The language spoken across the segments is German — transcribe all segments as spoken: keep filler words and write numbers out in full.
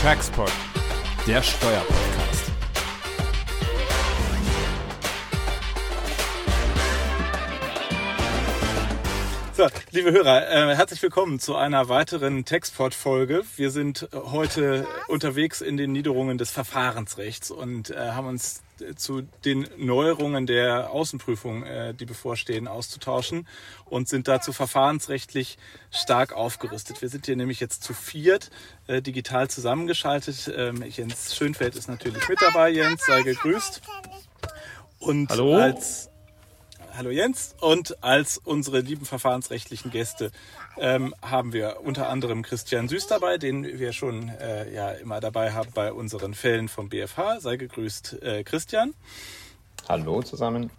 Taxpod, der Steuerpodcast. So, liebe Hörer, äh, herzlich willkommen zu einer weiteren Taxpod-Folge. Wir sind heute unterwegs in den Niederungen des Verfahrensrechts und äh, haben uns zu den Neuerungen der Außenprüfung, äh, die bevorstehen, auszutauschen und sind dazu verfahrensrechtlich stark aufgerüstet. Wir sind hier nämlich jetzt zu viert äh, digital zusammengeschaltet. Ähm, Jens Schönfeld ist natürlich mit dabei. Jens, sei gegrüßt. Und Hallo. als Hallo Jens. Und als unsere lieben verfahrensrechtlichen Gäste ähm, haben wir unter anderem Christian Süß dabei, den wir schon äh, ja immer dabei haben bei unseren Fällen vom B F H. Sei gegrüßt, äh, Christian. Hallo zusammen.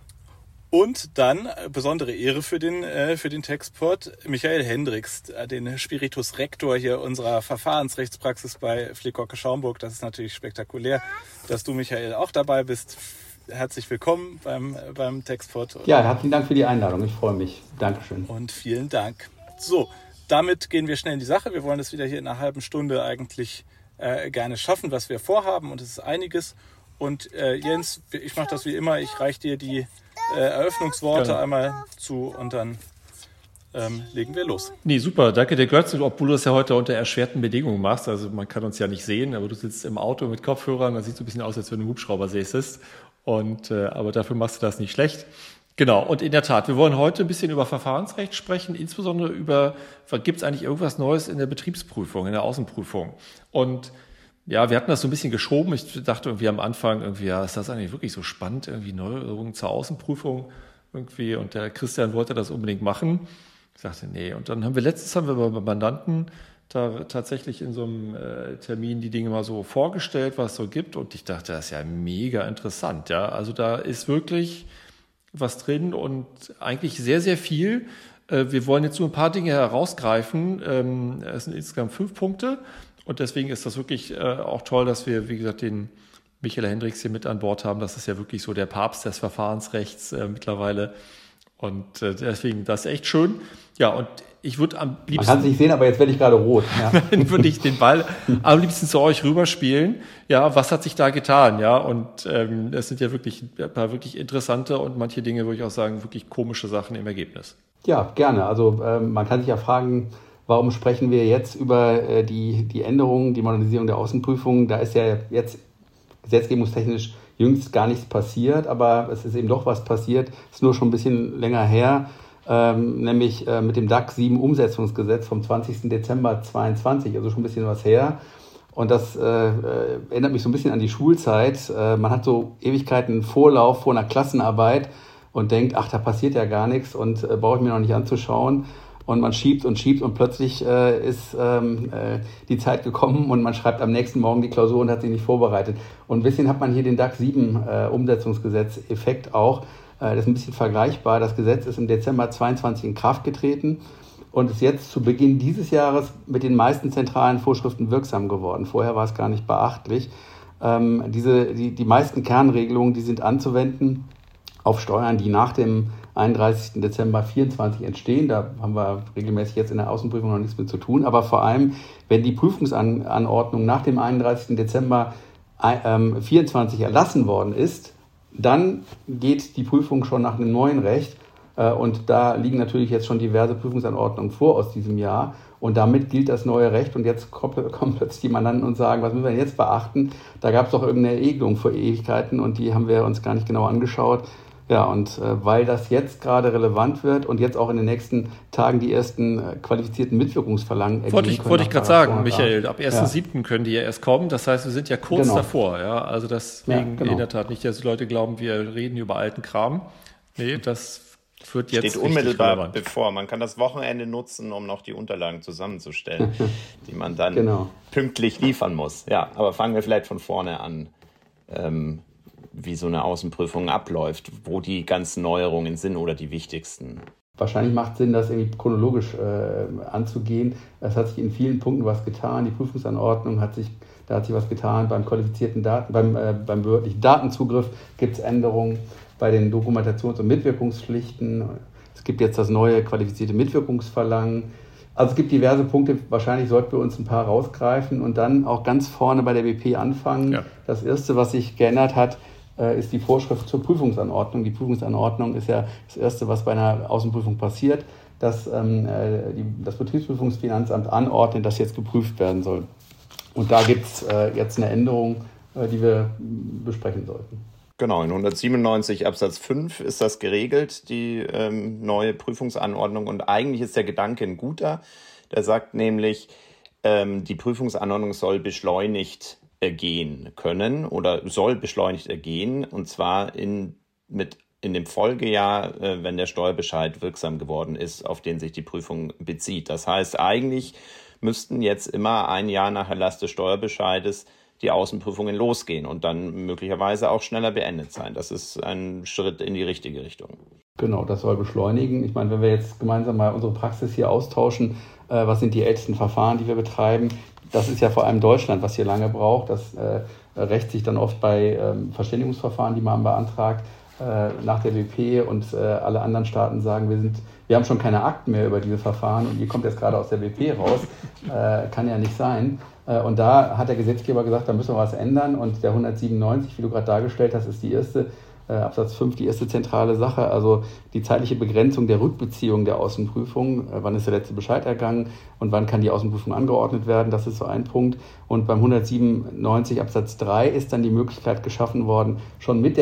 Und dann äh, besondere Ehre für den äh, für den Taxpod, Michael Hendricks, äh, den Spiritus Rector hier unserer Verfahrensrechtspraxis bei Flickocke-Schaumburg. Das ist natürlich spektakulär, dass du, Michael, auch dabei bist. Herzlich willkommen beim, beim Taxpod. Ja, herzlichen Dank für die Einladung. Ich freue mich. Dankeschön. Und vielen Dank. So, damit gehen wir schnell in die Sache. Wir wollen das wieder hier in einer halben Stunde eigentlich äh, gerne schaffen, was wir vorhaben. Und es ist einiges. Und äh, Jens, ich mache das wie immer. Ich reiche dir die äh, Eröffnungsworte Gerne. einmal zu und dann ähm, legen wir los. Nee, super. Danke dir, Götz. Obwohl du das ja heute unter erschwerten Bedingungen machst. Also man kann uns ja nicht sehen, aber du sitzt im Auto mit Kopfhörern. Das sieht so ein bisschen aus, als wenn du im Hubschrauber säßest. Und, äh, aber dafür machst du das nicht schlecht. Genau, und in der Tat, wir wollen heute ein bisschen über Verfahrensrecht sprechen, insbesondere über, gibt es eigentlich irgendwas Neues in der Betriebsprüfung, in der Außenprüfung? Und ja, wir hatten das so ein bisschen geschoben. Ich dachte irgendwie am Anfang, irgendwie, ja, ist das eigentlich wirklich so spannend, irgendwie Neuerungen zur Außenprüfung irgendwie? Und der Christian wollte das unbedingt machen. Ich sagte, nee. Und dann haben wir letztens haben wir bei Mandanten da tatsächlich in so einem äh, Termin die Dinge mal so vorgestellt, was es so gibt. Und ich dachte, das ist ja mega interessant. Ja, also da ist wirklich was drin und eigentlich sehr, sehr viel. Äh, wir wollen jetzt nur ein paar Dinge herausgreifen. Ähm, es sind insgesamt fünf Punkte. Und deswegen ist das wirklich äh, auch toll, dass wir, wie gesagt, den Michael Hendricks hier mit an Bord haben. Das ist ja wirklich so der Papst des Verfahrensrechts äh, mittlerweile. Und äh, deswegen, das ist echt schön. Ja, und ich würde am liebsten... Man kann es nicht sehen, aber jetzt werde ich gerade rot. Ja. Dann würde ich den Ball am liebsten zu euch rüberspielen. Ja, was hat sich da getan? Ja, und ähm, es sind ja wirklich ein paar wirklich interessante und manche Dinge, würde ich auch sagen, wirklich komische Sachen im Ergebnis. Ja, gerne. Also ähm, man kann sich ja fragen, warum sprechen wir jetzt über äh, die, die Änderungen, die Modernisierung der Außenprüfung? Da ist ja jetzt gesetzgebungstechnisch jüngst gar nichts passiert, aber es ist eben doch was passiert. Ist nur schon ein bisschen länger her. Ähm, nämlich äh, mit dem D A C sieben Umsetzungsgesetz vom zwanzigsten Dezember zweiundzwanzig, also schon ein bisschen was her. Und das äh, äh, erinnert mich so ein bisschen an die Schulzeit. Äh, man hat so Ewigkeiten Vorlauf vor einer Klassenarbeit und denkt, ach, da passiert ja gar nichts und äh, brauche ich mir noch nicht anzuschauen. Und man schiebt und schiebt und plötzlich äh, ist ähm, äh, die Zeit gekommen und man schreibt am nächsten Morgen die Klausur und hat sich nicht vorbereitet. Und ein bisschen hat man hier den D A C sieben äh, Umsetzungsgesetz-Effekt auch. Das ist ein bisschen vergleichbar. Das Gesetz ist im Dezember zweiundzwanzig in Kraft getreten und ist jetzt zu Beginn dieses Jahres mit den meisten zentralen Vorschriften wirksam geworden. Vorher war es gar nicht beachtlich. Ähm, diese, die, die meisten Kernregelungen, die sind anzuwenden auf Steuern, die nach dem einunddreißigsten Dezember vierundzwanzig entstehen. Da haben wir regelmäßig jetzt in der Außenprüfung noch nichts mit zu tun. Aber vor allem, wenn die Prüfungsanordnung nach dem einunddreißigsten Dezember vierundzwanzig erlassen worden ist, dann geht die Prüfung schon nach einem neuen Recht und da liegen natürlich jetzt schon diverse Prüfungsanordnungen vor aus diesem Jahr und damit gilt das neue Recht und jetzt kommen plötzlich die Mandanten und sagen, was müssen wir denn jetzt beachten? Da gab es doch irgendeine Regelung vor Ewigkeiten und die haben wir uns gar nicht genau angeschaut. Ja, und äh, weil das jetzt gerade relevant wird und jetzt auch in den nächsten Tagen die ersten äh, qualifizierten Mitwirkungsverlangen ergeben Wollte ich, können. wollte ich gerade sagen, Michael, ab Ja. ersten siebten können die ja erst kommen. Das heißt, wir sind ja kurz Genau. davor. Ja, also deswegen Ja, genau. in der Tat nicht, dass die Leute glauben, wir reden über alten Kram. Nee, das wird jetzt Steht richtig unmittelbar relevant. bevor. Man kann das Wochenende nutzen, um noch die Unterlagen zusammenzustellen, die man dann Genau. pünktlich liefern muss. Ja, aber fangen wir vielleicht von vorne an, ähm, wie so eine Außenprüfung abläuft, wo die ganzen Neuerungen sind oder die wichtigsten. Wahrscheinlich macht es Sinn, das irgendwie chronologisch äh, anzugehen. Es hat sich in vielen Punkten was getan. Die Prüfungsanordnung hat sich, da hat sich was getan. Beim qualifizierten Daten, beim, äh, beim behördlichen Datenzugriff gibt es Änderungen. Bei den Dokumentations- und Mitwirkungspflichten. Es gibt jetzt das neue qualifizierte Mitwirkungsverlangen. Also es gibt diverse Punkte, wahrscheinlich sollten wir uns ein paar rausgreifen und dann auch ganz vorne bei der B P anfangen. Ja. Das Erste, was sich geändert hat, ist die Vorschrift zur Prüfungsanordnung. Die Prüfungsanordnung ist ja das Erste, was bei einer Außenprüfung passiert, dass ähm, die, das Betriebsprüfungsfinanzamt anordnet, dass jetzt geprüft werden soll. Und da gibt es äh, jetzt eine Änderung, äh, die wir besprechen sollten. Genau, in hundertsiebenundneunzig Absatz fünf ist das geregelt, die ähm, neue Prüfungsanordnung. Und eigentlich ist der Gedanke ein guter. Der sagt nämlich, ähm, die Prüfungsanordnung soll beschleunigt ergehen können oder soll beschleunigt ergehen. Und zwar in, mit, in dem Folgejahr, äh, wenn der Steuerbescheid wirksam geworden ist, auf den sich die Prüfung bezieht. Das heißt, eigentlich müssten jetzt immer ein Jahr nach Erlass des Steuerbescheides die Außenprüfungen losgehen und dann möglicherweise auch schneller beendet sein. Das ist ein Schritt in die richtige Richtung. Genau, das soll beschleunigen. Ich meine, wenn wir jetzt gemeinsam mal unsere Praxis hier austauschen, äh, was sind die ältesten Verfahren, die wir betreiben? Das ist ja vor allem Deutschland, was hier lange braucht. Das äh, rächt sich dann oft bei ähm, Verständigungsverfahren, die man beantragt, äh, nach der B P und äh, alle anderen Staaten sagen, wir sind, wir haben schon keine Akten mehr über diese Verfahren und ihr kommt jetzt gerade aus der B P raus. Äh, kann ja nicht sein. Und da hat der Gesetzgeber gesagt, da müssen wir was ändern. Und der hundertsiebenundneunzig, wie du gerade dargestellt hast, ist die erste, äh, Absatz fünf, die erste zentrale Sache. Also die zeitliche Begrenzung der Rückbeziehung der Außenprüfung. Äh, wann ist der letzte Bescheid ergangen und wann kann die Außenprüfung angeordnet werden? Das ist so ein Punkt. Und beim hundertsiebenundneunzig Absatz drei ist dann die Möglichkeit geschaffen worden, schon mit der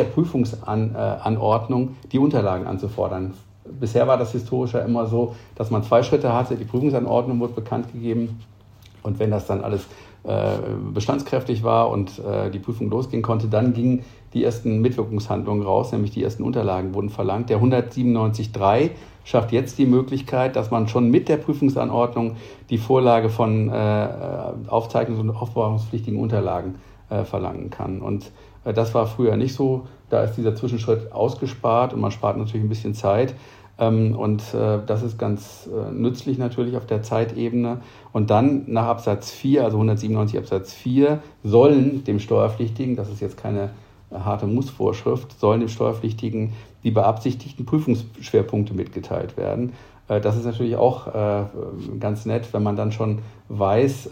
Prüfungsanordnung die Unterlagen anzufordern. Bisher war das historisch ja immer so, dass man zwei Schritte hatte. Die Prüfungsanordnung wurde bekannt gegeben. Und wenn das dann alles äh, bestandskräftig war und äh, die Prüfung losgehen konnte, dann gingen die ersten Mitwirkungshandlungen raus, nämlich die ersten Unterlagen wurden verlangt. Der hundertsiebenundneunzig Absatz drei schafft jetzt die Möglichkeit, dass man schon mit der Prüfungsanordnung die Vorlage von äh, Aufzeichnungs- und aufbewahrungspflichtigen Unterlagen äh, verlangen kann. Und äh, das war früher nicht so. Da ist dieser Zwischenschritt ausgespart und man spart natürlich ein bisschen Zeit. Und das ist ganz nützlich natürlich auf der Zeitebene. Und dann nach Absatz vier, also hundertsiebenundneunzig Absatz vier, sollen dem Steuerpflichtigen, das ist jetzt keine harte Mussvorschrift, sollen dem Steuerpflichtigen die beabsichtigten Prüfungsschwerpunkte mitgeteilt werden. Das ist natürlich auch ganz nett, wenn man dann schon weiß,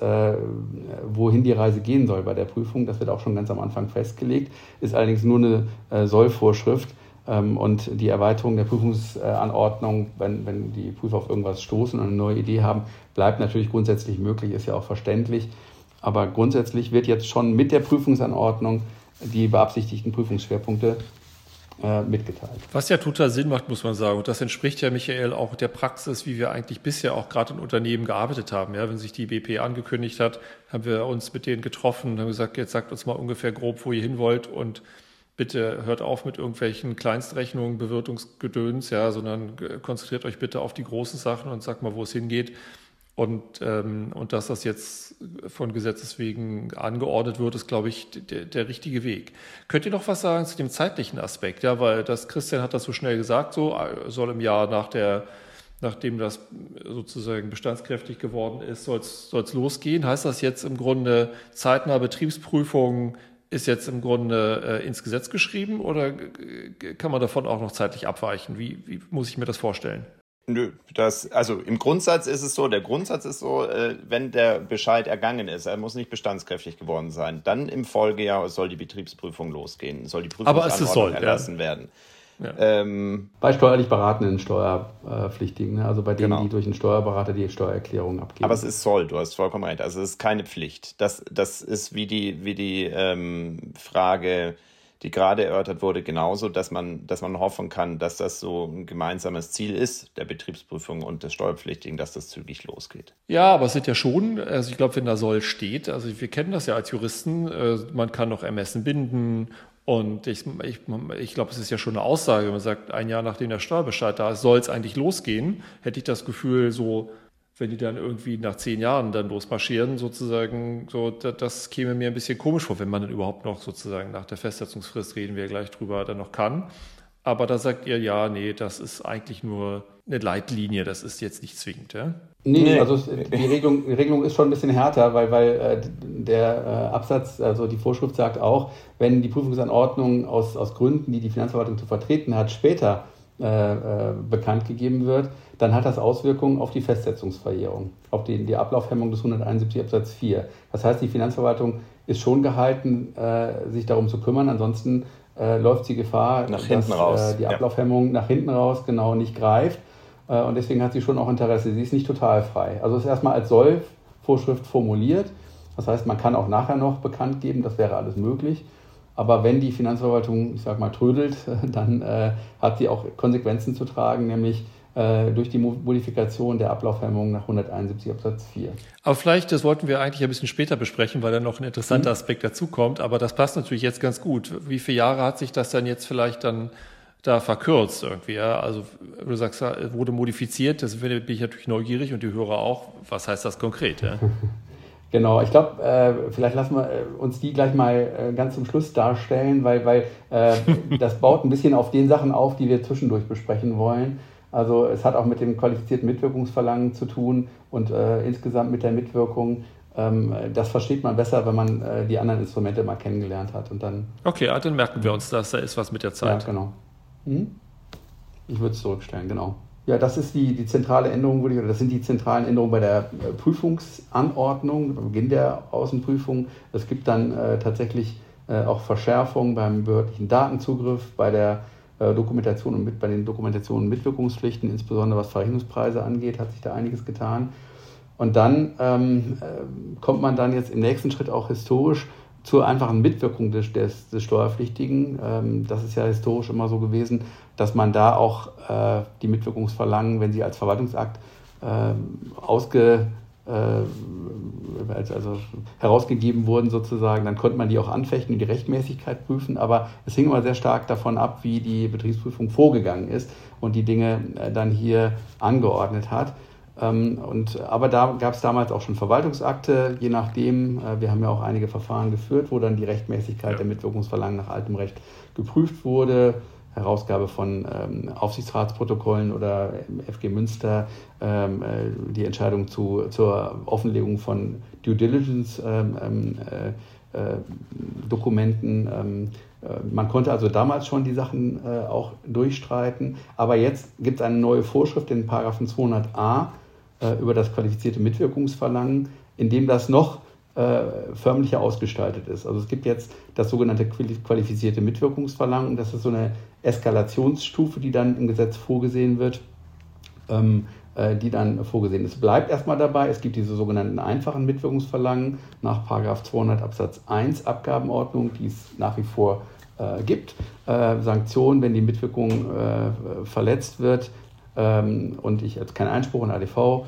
wohin die Reise gehen soll bei der Prüfung. Das wird auch schon ganz am Anfang festgelegt, ist allerdings nur eine Sollvorschrift. Und die Erweiterung der Prüfungsanordnung, wenn, wenn die Prüfer auf irgendwas stoßen und eine neue Idee haben, bleibt natürlich grundsätzlich möglich, ist ja auch verständlich. Aber grundsätzlich wird jetzt schon mit der Prüfungsanordnung die beabsichtigten Prüfungsschwerpunkte äh, mitgeteilt. Was ja total Sinn macht, muss man sagen. Und das entspricht ja, Michael, auch der Praxis, wie wir eigentlich bisher auch gerade in Unternehmen gearbeitet haben. Ja, wenn sich die B P angekündigt hat, haben wir uns mit denen getroffen und haben gesagt, jetzt sagt uns mal ungefähr grob, wo ihr hin wollt und bitte hört auf mit irgendwelchen Kleinstrechnungen, Bewirtungsgedöns, ja, sondern konzentriert euch bitte auf die großen Sachen und sagt mal, wo es hingeht. Und, ähm, und dass das jetzt von Gesetzes wegen angeordnet wird, ist, glaube ich, der, der richtige Weg. Könnt ihr noch was sagen zu dem zeitlichen Aspekt? Ja, weil das, Christian hat das so schnell gesagt, so soll im Jahr nach der, nachdem das sozusagen bestandskräftig geworden ist, soll es losgehen. Heißt das jetzt im Grunde zeitnah Betriebsprüfungen ist jetzt im Grunde äh, ins Gesetz geschrieben oder kann man davon auch noch zeitlich abweichen? Wie, wie muss ich mir das vorstellen? Nö, das, also im Grundsatz ist es so, der Grundsatz ist so, äh, wenn der Bescheid ergangen ist, er muss nicht bestandskräftig geworden sein, dann im Folgejahr soll die Betriebsprüfung losgehen, soll die Prüfungsanordnung erlassen ja. werden. Ja. Ähm, bei steuerlich beratenden Steuerpflichtigen, ne? Also bei denen, genau. die durch einen Steuerberater die Steuererklärung abgeben. Aber es ist soll, du hast vollkommen recht, also es ist keine Pflicht. Das, das ist wie die, wie die ähm, Frage, die gerade erörtert wurde, genauso, dass man, dass man hoffen kann, dass das so ein gemeinsames Ziel ist, der Betriebsprüfung und des Steuerpflichtigen, dass das zügig losgeht. Ja, aber es sind ja schon, also ich glaube, wenn da soll steht, also wir kennen das ja als Juristen, äh, man kann noch Ermessen binden. Und ich, ich, ich glaube, es ist ja schon eine Aussage, wenn man sagt, ein Jahr nachdem der Steuerbescheid da ist, soll es eigentlich losgehen, hätte ich das Gefühl, so, wenn die dann irgendwie nach zehn Jahren dann losmarschieren, sozusagen, so, das, das käme mir ein bisschen komisch vor, wenn man dann überhaupt noch sozusagen nach der Festsetzungsfrist, reden wir gleich drüber, dann noch kann. Aber da sagt ihr, ja, nee, das ist eigentlich nur eine Leitlinie, das ist jetzt nicht zwingend, ja? Nee, also die Regelung, die Regelung ist schon ein bisschen härter, weil, weil äh, der äh, Absatz, also die Vorschrift sagt auch, wenn die Prüfungsanordnung aus, aus Gründen, die die Finanzverwaltung zu vertreten hat, später äh, äh, bekannt gegeben wird, dann hat das Auswirkungen auf die Festsetzungsverjährung, auf die, die Ablaufhemmung des hunderteinundsiebzig Absatz vier. Das heißt, die Finanzverwaltung ist schon gehalten, äh, sich darum zu kümmern, ansonsten äh, läuft sie Gefahr, nach dass hinten raus. Äh, die Ja. Ablaufhemmung nach hinten raus genau nicht greift. Äh, und deswegen hat sie schon auch Interesse. Sie ist nicht total frei. Also ist erstmal als Soll-Vorschrift formuliert. Das heißt, man kann auch nachher noch bekannt geben, das wäre alles möglich. Aber wenn die Finanzverwaltung, ich sag mal, trödelt, dann äh, hat sie auch Konsequenzen zu tragen, nämlich äh, durch die Modifikation der Ablaufhemmung nach hunderteinundsiebzig Absatz vier. Aber vielleicht, das wollten wir eigentlich ein bisschen später besprechen, weil da noch ein interessanter Aspekt dazu kommt. Aber das passt natürlich jetzt ganz gut. Wie viele Jahre hat sich das dann jetzt vielleicht dann da verkürzt irgendwie? Ja? Also du sagst, wurde modifiziert, das bin ich natürlich neugierig und die Hörer auch. Was heißt das konkret? Ja? Genau, ich glaube, äh, vielleicht lassen wir äh, uns die gleich mal äh, ganz zum Schluss darstellen, weil, weil äh, das baut ein bisschen auf den Sachen auf, die wir zwischendurch besprechen wollen. Also es hat auch mit dem qualifizierten Mitwirkungsverlangen zu tun und äh, insgesamt mit der Mitwirkung. Ähm, das versteht man besser, wenn man äh, die anderen Instrumente mal kennengelernt hat. Und dann, okay, dann merken wir uns, dass da ist was mit der Zeit. Ja, genau. Hm? Ich würde es zurückstellen, genau. Ja, das ist die, die zentrale Änderung, würde ich, oder das sind die zentralen Änderungen bei der äh, Prüfungsanordnung, beim Beginn der Außenprüfung. Es gibt dann äh, tatsächlich äh, auch Verschärfungen beim behördlichen Datenzugriff, bei der äh, Dokumentation und mit, bei den Dokumentationen und Mitwirkungspflichten, insbesondere was Verrechnungspreise angeht, hat sich da einiges getan. Und dann ähm, äh, kommt man dann jetzt im nächsten Schritt auch historisch zur einfachen Mitwirkung des, des, des Steuerpflichtigen. Ähm, das ist ja historisch immer so gewesen, dass man da auch äh, die Mitwirkungsverlangen, wenn sie als Verwaltungsakt äh, ausge, äh, also herausgegeben wurden sozusagen, dann konnte man die auch anfechten und die Rechtmäßigkeit prüfen. Aber es hing immer sehr stark davon ab, wie die Betriebsprüfung vorgegangen ist und die Dinge äh, dann hier angeordnet hat. Ähm, und, aber da gab es damals auch schon Verwaltungsakte, je nachdem, äh, wir haben ja auch einige Verfahren geführt, wo dann die Rechtmäßigkeit ja. der Mitwirkungsverlangen nach altem Recht geprüft wurde. Herausgabe von ähm, Aufsichtsratsprotokollen oder F G Münster, ähm, äh, die Entscheidung zu, zur Offenlegung von Due Diligence ähm, äh, äh, Dokumenten. Ähm, äh, man konnte also damals schon die Sachen äh, auch durchstreiten, aber jetzt gibt es eine neue Vorschrift in Paragraphen zweihundert a äh, über das qualifizierte Mitwirkungsverlangen, in dem das noch äh, förmlicher ausgestaltet ist. Also es gibt jetzt das sogenannte qualifizierte Mitwirkungsverlangen. Das ist so eine Eskalationsstufe, die dann im Gesetz vorgesehen wird, ähm, äh, die dann vorgesehen ist. Bleibt erstmal dabei, es gibt diese sogenannten einfachen Mitwirkungsverlangen nach Paragraph zweihundert Absatz eins Abgabenordnung, die es nach wie vor äh, gibt. Äh, Sanktionen, wenn die Mitwirkung äh, verletzt wird ähm, und ich jetzt keinen Einspruch in A D V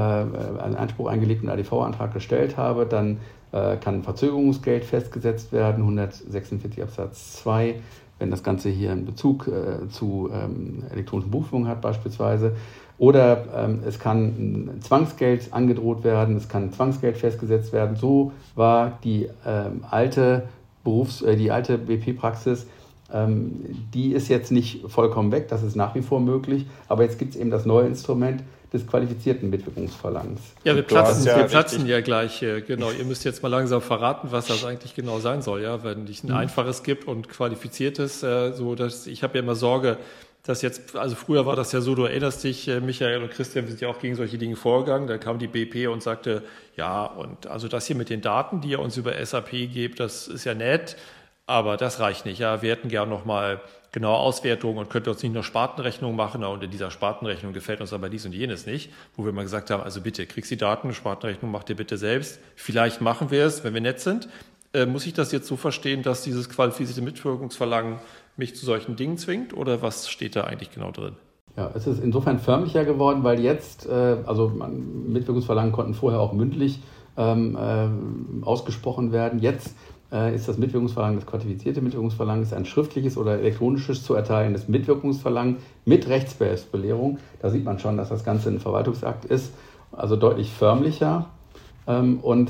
einen Einspruch eingelegt und A D V-Antrag gestellt habe, dann äh, kann Verzögerungsgeld festgesetzt werden, hundertsechsundvierzig Absatz zwei, wenn das Ganze hier einen Bezug äh, zu ähm, elektronischen Buchführung hat beispielsweise. Oder ähm, es kann ein Zwangsgeld angedroht werden, es kann Zwangsgeld festgesetzt werden. So war die ähm, alte Berufs-, äh, die alte B P-Praxis. Ähm, die ist jetzt nicht vollkommen weg, das ist nach wie vor möglich, aber jetzt gibt es eben das neue Instrument des qualifizierten Mitwirkungsverlangens. Ja, wir platzen ja, wir platzen ja gleich. Genau, ihr müsst jetzt mal langsam verraten, was das eigentlich genau sein soll. Ja, wenn es ein mhm. einfaches gibt und qualifiziertes, äh, so dass ich habe ja immer Sorge, dass jetzt, also früher war das ja so, du erinnerst dich, Michael und Christian, wir sind ja auch gegen solche Dinge vorgegangen. Da kam die B P und sagte, ja, und also das hier mit den Daten, die ihr uns über S A P gebt, das ist ja nett, aber das reicht nicht. Ja, wir hätten gern noch mal genaue Auswertungen und könnt ihr uns nicht nur Spartenrechnung machen, und in dieser Spartenrechnung gefällt uns aber dies und jenes nicht, wo wir mal gesagt haben, also bitte, kriegst die Daten, Spartenrechnung macht ihr bitte selbst. Vielleicht machen wir es, wenn wir nett sind. Äh, muss ich das jetzt so verstehen, dass dieses qualifizierte Mitwirkungsverlangen mich zu solchen Dingen zwingt, oder was steht da eigentlich genau drin? Ja, es ist insofern förmlicher geworden, weil jetzt, äh, also Mitwirkungsverlangen konnten vorher auch mündlich ähm, äh, ausgesprochen werden. Jetzt ist das Mitwirkungsverlangen, das qualifizierte Mitwirkungsverlangen, ist ein schriftliches oder elektronisches zu erteilendes Mitwirkungsverlangen mit Rechtsbehelfsbelehrung. Da sieht man schon, dass das Ganze ein Verwaltungsakt ist, also deutlich förmlicher. Und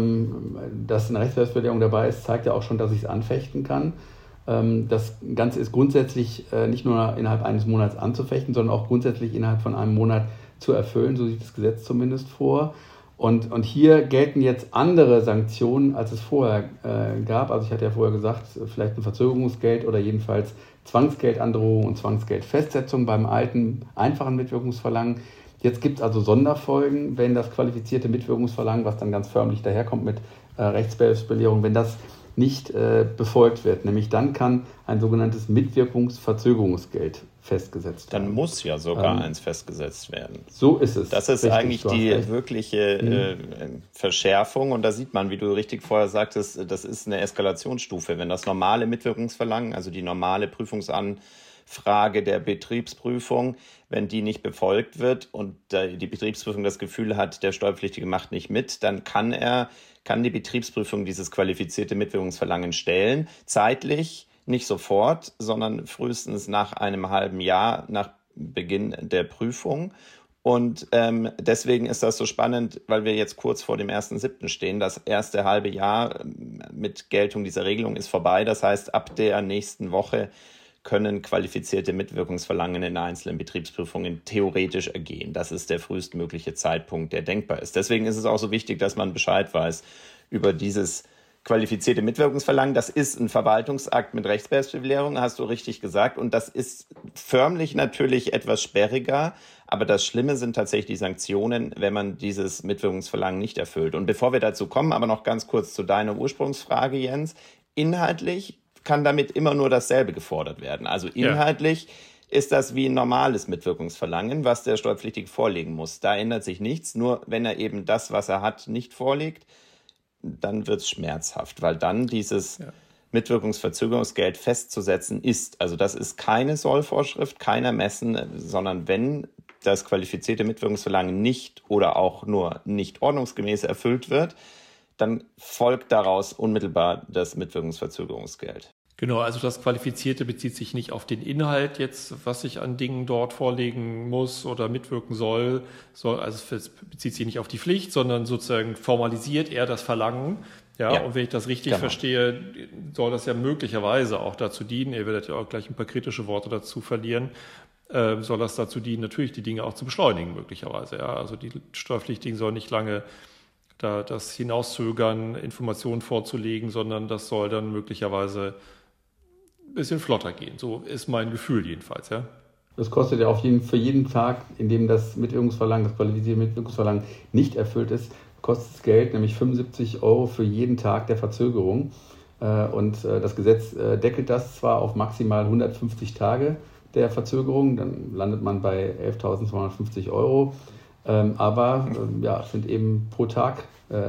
dass eine Rechtsbehelfsbelehrung dabei ist, zeigt ja auch schon, dass ich es anfechten kann. Das Ganze ist grundsätzlich nicht nur innerhalb eines Monats anzufechten, sondern auch grundsätzlich innerhalb von einem Monat zu erfüllen, so sieht das Gesetz zumindest vor. Und, und hier gelten jetzt andere Sanktionen, als es vorher äh, gab. Also ich hatte ja vorher gesagt, vielleicht ein Verzögerungsgeld oder jedenfalls Zwangsgeldandrohung und Zwangsgeldfestsetzung beim alten, einfachen Mitwirkungsverlangen. Jetzt gibt es also Sonderfolgen, wenn das qualifizierte Mitwirkungsverlangen, was dann ganz förmlich daherkommt mit äh, Rechtsbehelfsbelehrung, wenn das nicht äh, befolgt wird. Nämlich dann kann ein sogenanntes Mitwirkungsverzögerungsgeld festgesetzt werden. Dann muss ja sogar ähm, eins festgesetzt werden. So ist es. Das ist richtig, eigentlich die wirkliche äh, Verschärfung. Und da sieht man, wie du richtig vorher sagtest, das ist eine Eskalationsstufe. Wenn das normale Mitwirkungsverlangen, also die normale Prüfungsanfrage der Betriebsprüfung, wenn die nicht befolgt wird und die Betriebsprüfung das Gefühl hat, der Steuerpflichtige macht nicht mit, dann kann er, kann die Betriebsprüfung dieses qualifizierte Mitwirkungsverlangen stellen. Zeitlich nicht sofort, sondern frühestens nach einem halben Jahr nach Beginn der Prüfung. Und ähm, deswegen ist das so spannend, weil wir jetzt kurz vor dem ersten siebten stehen. Das erste halbe Jahr mit Geltung dieser Regelung ist vorbei. Das heißt, ab der nächsten Woche können qualifizierte Mitwirkungsverlangen in einzelnen Betriebsprüfungen theoretisch ergehen. Das ist der frühestmögliche Zeitpunkt, der denkbar ist. Deswegen ist es auch so wichtig, dass man Bescheid weiß über dieses qualifizierte Mitwirkungsverlangen. Das ist ein Verwaltungsakt mit Rechtsbehelfsbelehrung, hast du richtig gesagt. Und das ist förmlich natürlich etwas sperriger. Aber das Schlimme sind tatsächlich die Sanktionen, wenn man dieses Mitwirkungsverlangen nicht erfüllt. Und bevor wir dazu kommen, aber noch ganz kurz zu deiner Ursprungsfrage, Jens. Inhaltlich kann damit immer nur dasselbe gefordert werden. Also inhaltlich ja. ist das wie ein normales Mitwirkungsverlangen, was der Steuerpflichtige vorlegen muss. Da ändert sich nichts. Nur wenn er eben das, was er hat, nicht vorlegt, dann wird es schmerzhaft, weil dann dieses ja. Mitwirkungsverzögerungsgeld festzusetzen ist. Also das ist keine Sollvorschrift, kein Ermessen, sondern wenn das qualifizierte Mitwirkungsverlangen nicht oder auch nur nicht ordnungsgemäß erfüllt wird, dann folgt daraus unmittelbar das Mitwirkungsverzögerungsgeld. Genau, also das Qualifizierte bezieht sich nicht auf den Inhalt jetzt, was ich an Dingen dort vorlegen muss oder mitwirken soll. soll also es bezieht sich nicht auf die Pflicht, sondern sozusagen formalisiert eher das Verlangen. Ja, ja, und wenn ich das richtig genau. verstehe, soll das ja möglicherweise auch dazu dienen, ihr werdet ja auch gleich ein paar kritische Worte dazu verlieren, äh, soll das dazu dienen, natürlich die Dinge auch zu beschleunigen möglicherweise. Ja, also die Steuerpflichtigen sollen nicht lange da das hinauszögern, Informationen vorzulegen, sondern das soll dann möglicherweise ein bisschen flotter gehen. So ist mein Gefühl jedenfalls, ja. Das kostet ja auf jeden, für jeden Tag, in dem das Mitwirkungsverlangen, das qualifizierte Mitwirkungsverlangen nicht erfüllt ist, kostet es Geld, nämlich fünfundsiebzig Euro für jeden Tag der Verzögerung. Und das Gesetz deckelt das zwar auf maximal hundertfünfzig Tage der Verzögerung, dann landet man bei elftausendzweihundertfünfzig Euro. Aber ja, es sind eben pro Tag,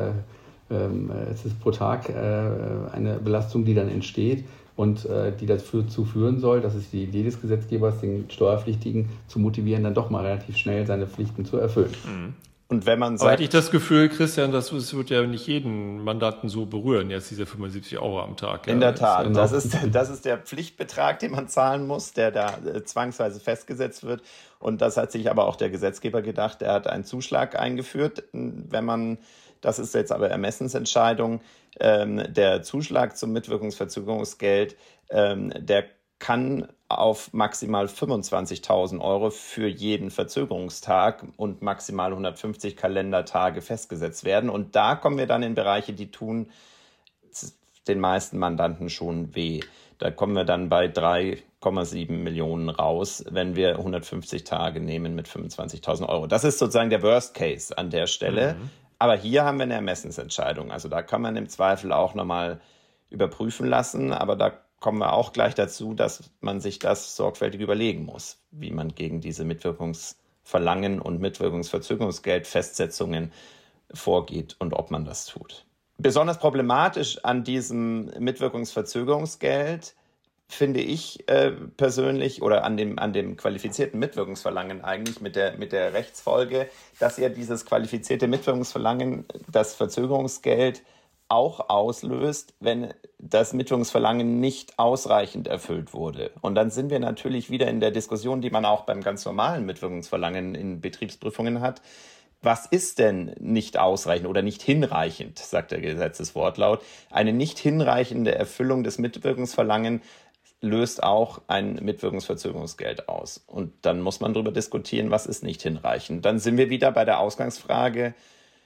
es ist pro Tag eine Belastung, die dann entsteht. Und äh, die dazu führen soll, das ist die Idee des Gesetzgebers, den Steuerpflichtigen zu motivieren, dann doch mal relativ schnell seine Pflichten zu erfüllen. Mhm. Und wenn man sagt, aber hätte ich das Gefühl, Christian, das wird ja nicht jeden Mandanten so berühren, jetzt diese fünfundsiebzig Euro am Tag. In ja, der Tat, genau. das, ist, das ist der Pflichtbetrag, den man zahlen muss, der da äh, zwangsweise festgesetzt wird. Und das hat sich aber auch der Gesetzgeber gedacht, er hat einen Zuschlag eingeführt, wenn man, das ist jetzt aber Ermessensentscheidung, ähm, der Zuschlag zum Mitwirkungsverzögerungsgeld, ähm, der kann auf maximal fünfundzwanzigtausend Euro für jeden Verzögerungstag und maximal hundertfünfzig Kalendertage festgesetzt werden. Und da kommen wir dann in Bereiche, die tun den meisten Mandanten schon weh. Da kommen wir dann bei drei Komma sieben Millionen raus, wenn wir hundertfünfzig Tage nehmen mit fünfundzwanzigtausend Euro. Das ist sozusagen der Worst Case an der Stelle. Mhm. Aber hier haben wir eine Ermessensentscheidung. Also da kann man im Zweifel auch nochmal überprüfen lassen. Aber da kommen wir auch gleich dazu, dass man sich das sorgfältig überlegen muss, wie man gegen diese Mitwirkungsverlangen und Mitwirkungsverzögerungsgeldfestsetzungen vorgeht und ob man das tut. Besonders problematisch an diesem Mitwirkungsverzögerungsgeld finde ich äh, persönlich oder an dem, an dem qualifizierten Mitwirkungsverlangen eigentlich mit der, mit der Rechtsfolge, dass ja dieses qualifizierte Mitwirkungsverlangen das Verzögerungsgeld auch auslöst, wenn das Mitwirkungsverlangen nicht ausreichend erfüllt wurde. Und dann sind wir natürlich wieder in der Diskussion, die man auch beim ganz normalen Mitwirkungsverlangen in Betriebsprüfungen hat. Was ist denn nicht ausreichend oder nicht hinreichend, sagt der Gesetzeswortlaut. Eine nicht hinreichende Erfüllung des Mitwirkungsverlangen löst auch ein Mitwirkungsverzögerungsgeld aus. Und dann muss man darüber diskutieren, was ist nicht hinreichend. Dann sind wir wieder bei der Ausgangsfrage,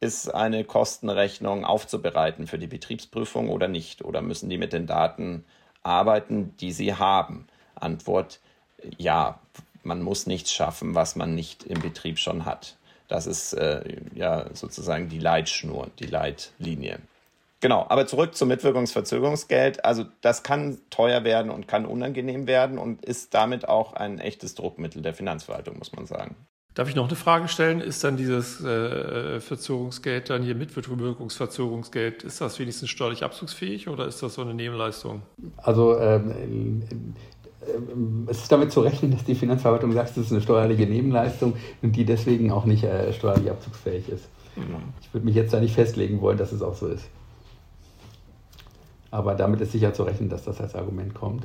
ist eine Kostenrechnung aufzubereiten für die Betriebsprüfung oder nicht? Oder müssen die mit den Daten arbeiten, die sie haben? Antwort: Ja, man muss nichts schaffen, was man nicht im Betrieb schon hat. Das ist äh, ja sozusagen die Leitschnur, die Leitlinie. Genau, aber zurück zum Mitwirkungsverzögerungsgeld. Also das kann teuer werden und kann unangenehm werden und ist damit auch ein echtes Druckmittel der Finanzverwaltung, muss man sagen. Darf ich noch eine Frage stellen? Ist dann dieses äh, Verzögerungsgeld dann hier Mitwirkungsverzögerungsgeld, ist das wenigstens steuerlich abzugsfähig oder ist das so eine Nebenleistung? Also ähm, es ist damit zu rechnen, dass die Finanzverwaltung sagt, es ist eine steuerliche Nebenleistung und die deswegen auch nicht äh, steuerlich abzugsfähig ist. Mhm. Ich würde mich jetzt da nicht festlegen wollen, dass es auch so ist. Aber damit ist sicher zu rechnen, dass das als Argument kommt.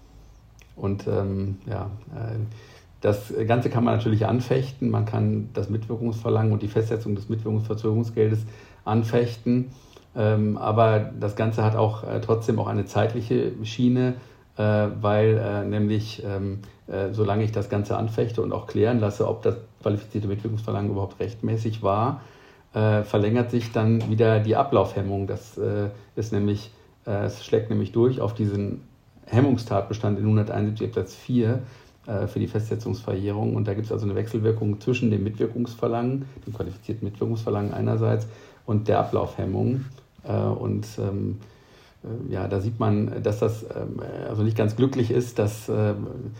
Und ähm, ja, äh, das Ganze kann man natürlich anfechten. Man kann das Mitwirkungsverlangen und die Festsetzung des Mitwirkungsverzögerungsgeldes anfechten. Ähm, aber das Ganze hat auch äh, trotzdem auch eine zeitliche Schiene, äh, weil äh, nämlich, ähm, äh, solange ich das Ganze anfechte und auch klären lasse, ob das qualifizierte Mitwirkungsverlangen überhaupt rechtmäßig war, äh, verlängert sich dann wieder die Ablaufhemmung. Das äh, ist nämlich, äh, es schlägt nämlich durch auf diesen Hemmungstatbestand in hunderteinundsiebzig Absatz vier für die Festsetzungsverjährung. Und da gibt es also eine Wechselwirkung zwischen dem Mitwirkungsverlangen, dem qualifizierten Mitwirkungsverlangen einerseits und der Ablaufhemmung. Und ähm, ja, da sieht man, dass das ähm, also nicht ganz glücklich ist, dass äh,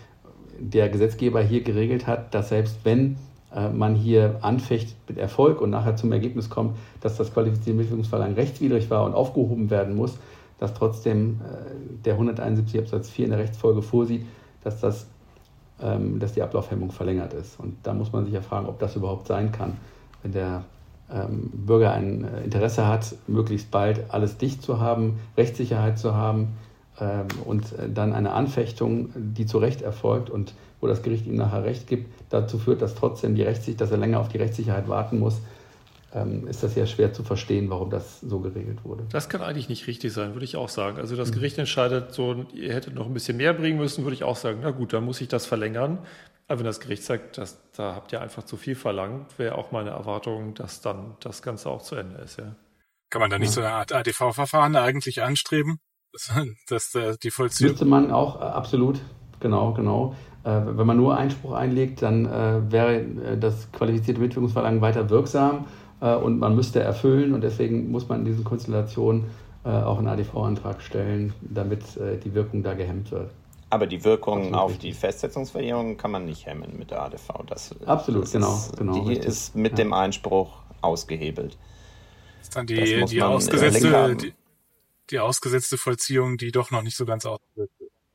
der Gesetzgeber hier geregelt hat, dass selbst wenn äh, man hier anfechtet mit Erfolg und nachher zum Ergebnis kommt, dass das qualifizierte Mitwirkungsverlangen rechtswidrig war und aufgehoben werden muss, dass trotzdem äh, der hunderteinundsiebzig Absatz vier in der Rechtsfolge vorsieht, dass das dass die Ablaufhemmung verlängert ist. Und da muss man sich ja fragen, ob das überhaupt sein kann, wenn der ähm, Bürger ein Interesse hat, möglichst bald alles dicht zu haben, Rechtssicherheit zu haben ähm, und dann eine Anfechtung, die zu Recht erfolgt und wo das Gericht ihm nachher Recht gibt, dazu führt, dass trotzdem die Rechtssicherheit, dass er länger auf die Rechtssicherheit warten muss, ähm, ist das sehr schwer zu verstehen, warum das so geregelt wurde. Das kann eigentlich nicht richtig sein, würde ich auch sagen. Also das Gericht entscheidet so, ihr hättet noch ein bisschen mehr bringen müssen, würde ich auch sagen, na gut, dann muss ich das verlängern. Aber wenn das Gericht sagt, dass, da habt ihr einfach zu viel verlangt, wäre auch meine Erwartung, dass dann das Ganze auch zu Ende ist. Ja. Kann man da nicht ja. so eine Art A D V-Verfahren eigentlich anstreben? Dass, dass äh, die Vollzüge... Müsste man auch, äh, absolut, genau, genau. Äh, wenn man nur Einspruch einlegt, dann äh, wäre äh, das qualifizierte Mitwirkungsverlangen weiter wirksam. Und man müsste erfüllen und deswegen muss man in diesen Konstellationen äh, auch einen A D V-Antrag stellen, damit äh, die Wirkung da gehemmt wird. Aber die Wirkung auf richtig. Die Festsetzungsverjährung kann man nicht hemmen mit der A D V. Das, Absolut, das genau, ist, genau. Die richtig. Ist mit ja. dem Einspruch ausgehebelt. Das ist dann die, die, ausgesetzte, die, die ausgesetzte Vollziehung, die doch noch nicht so ganz ausgewirkt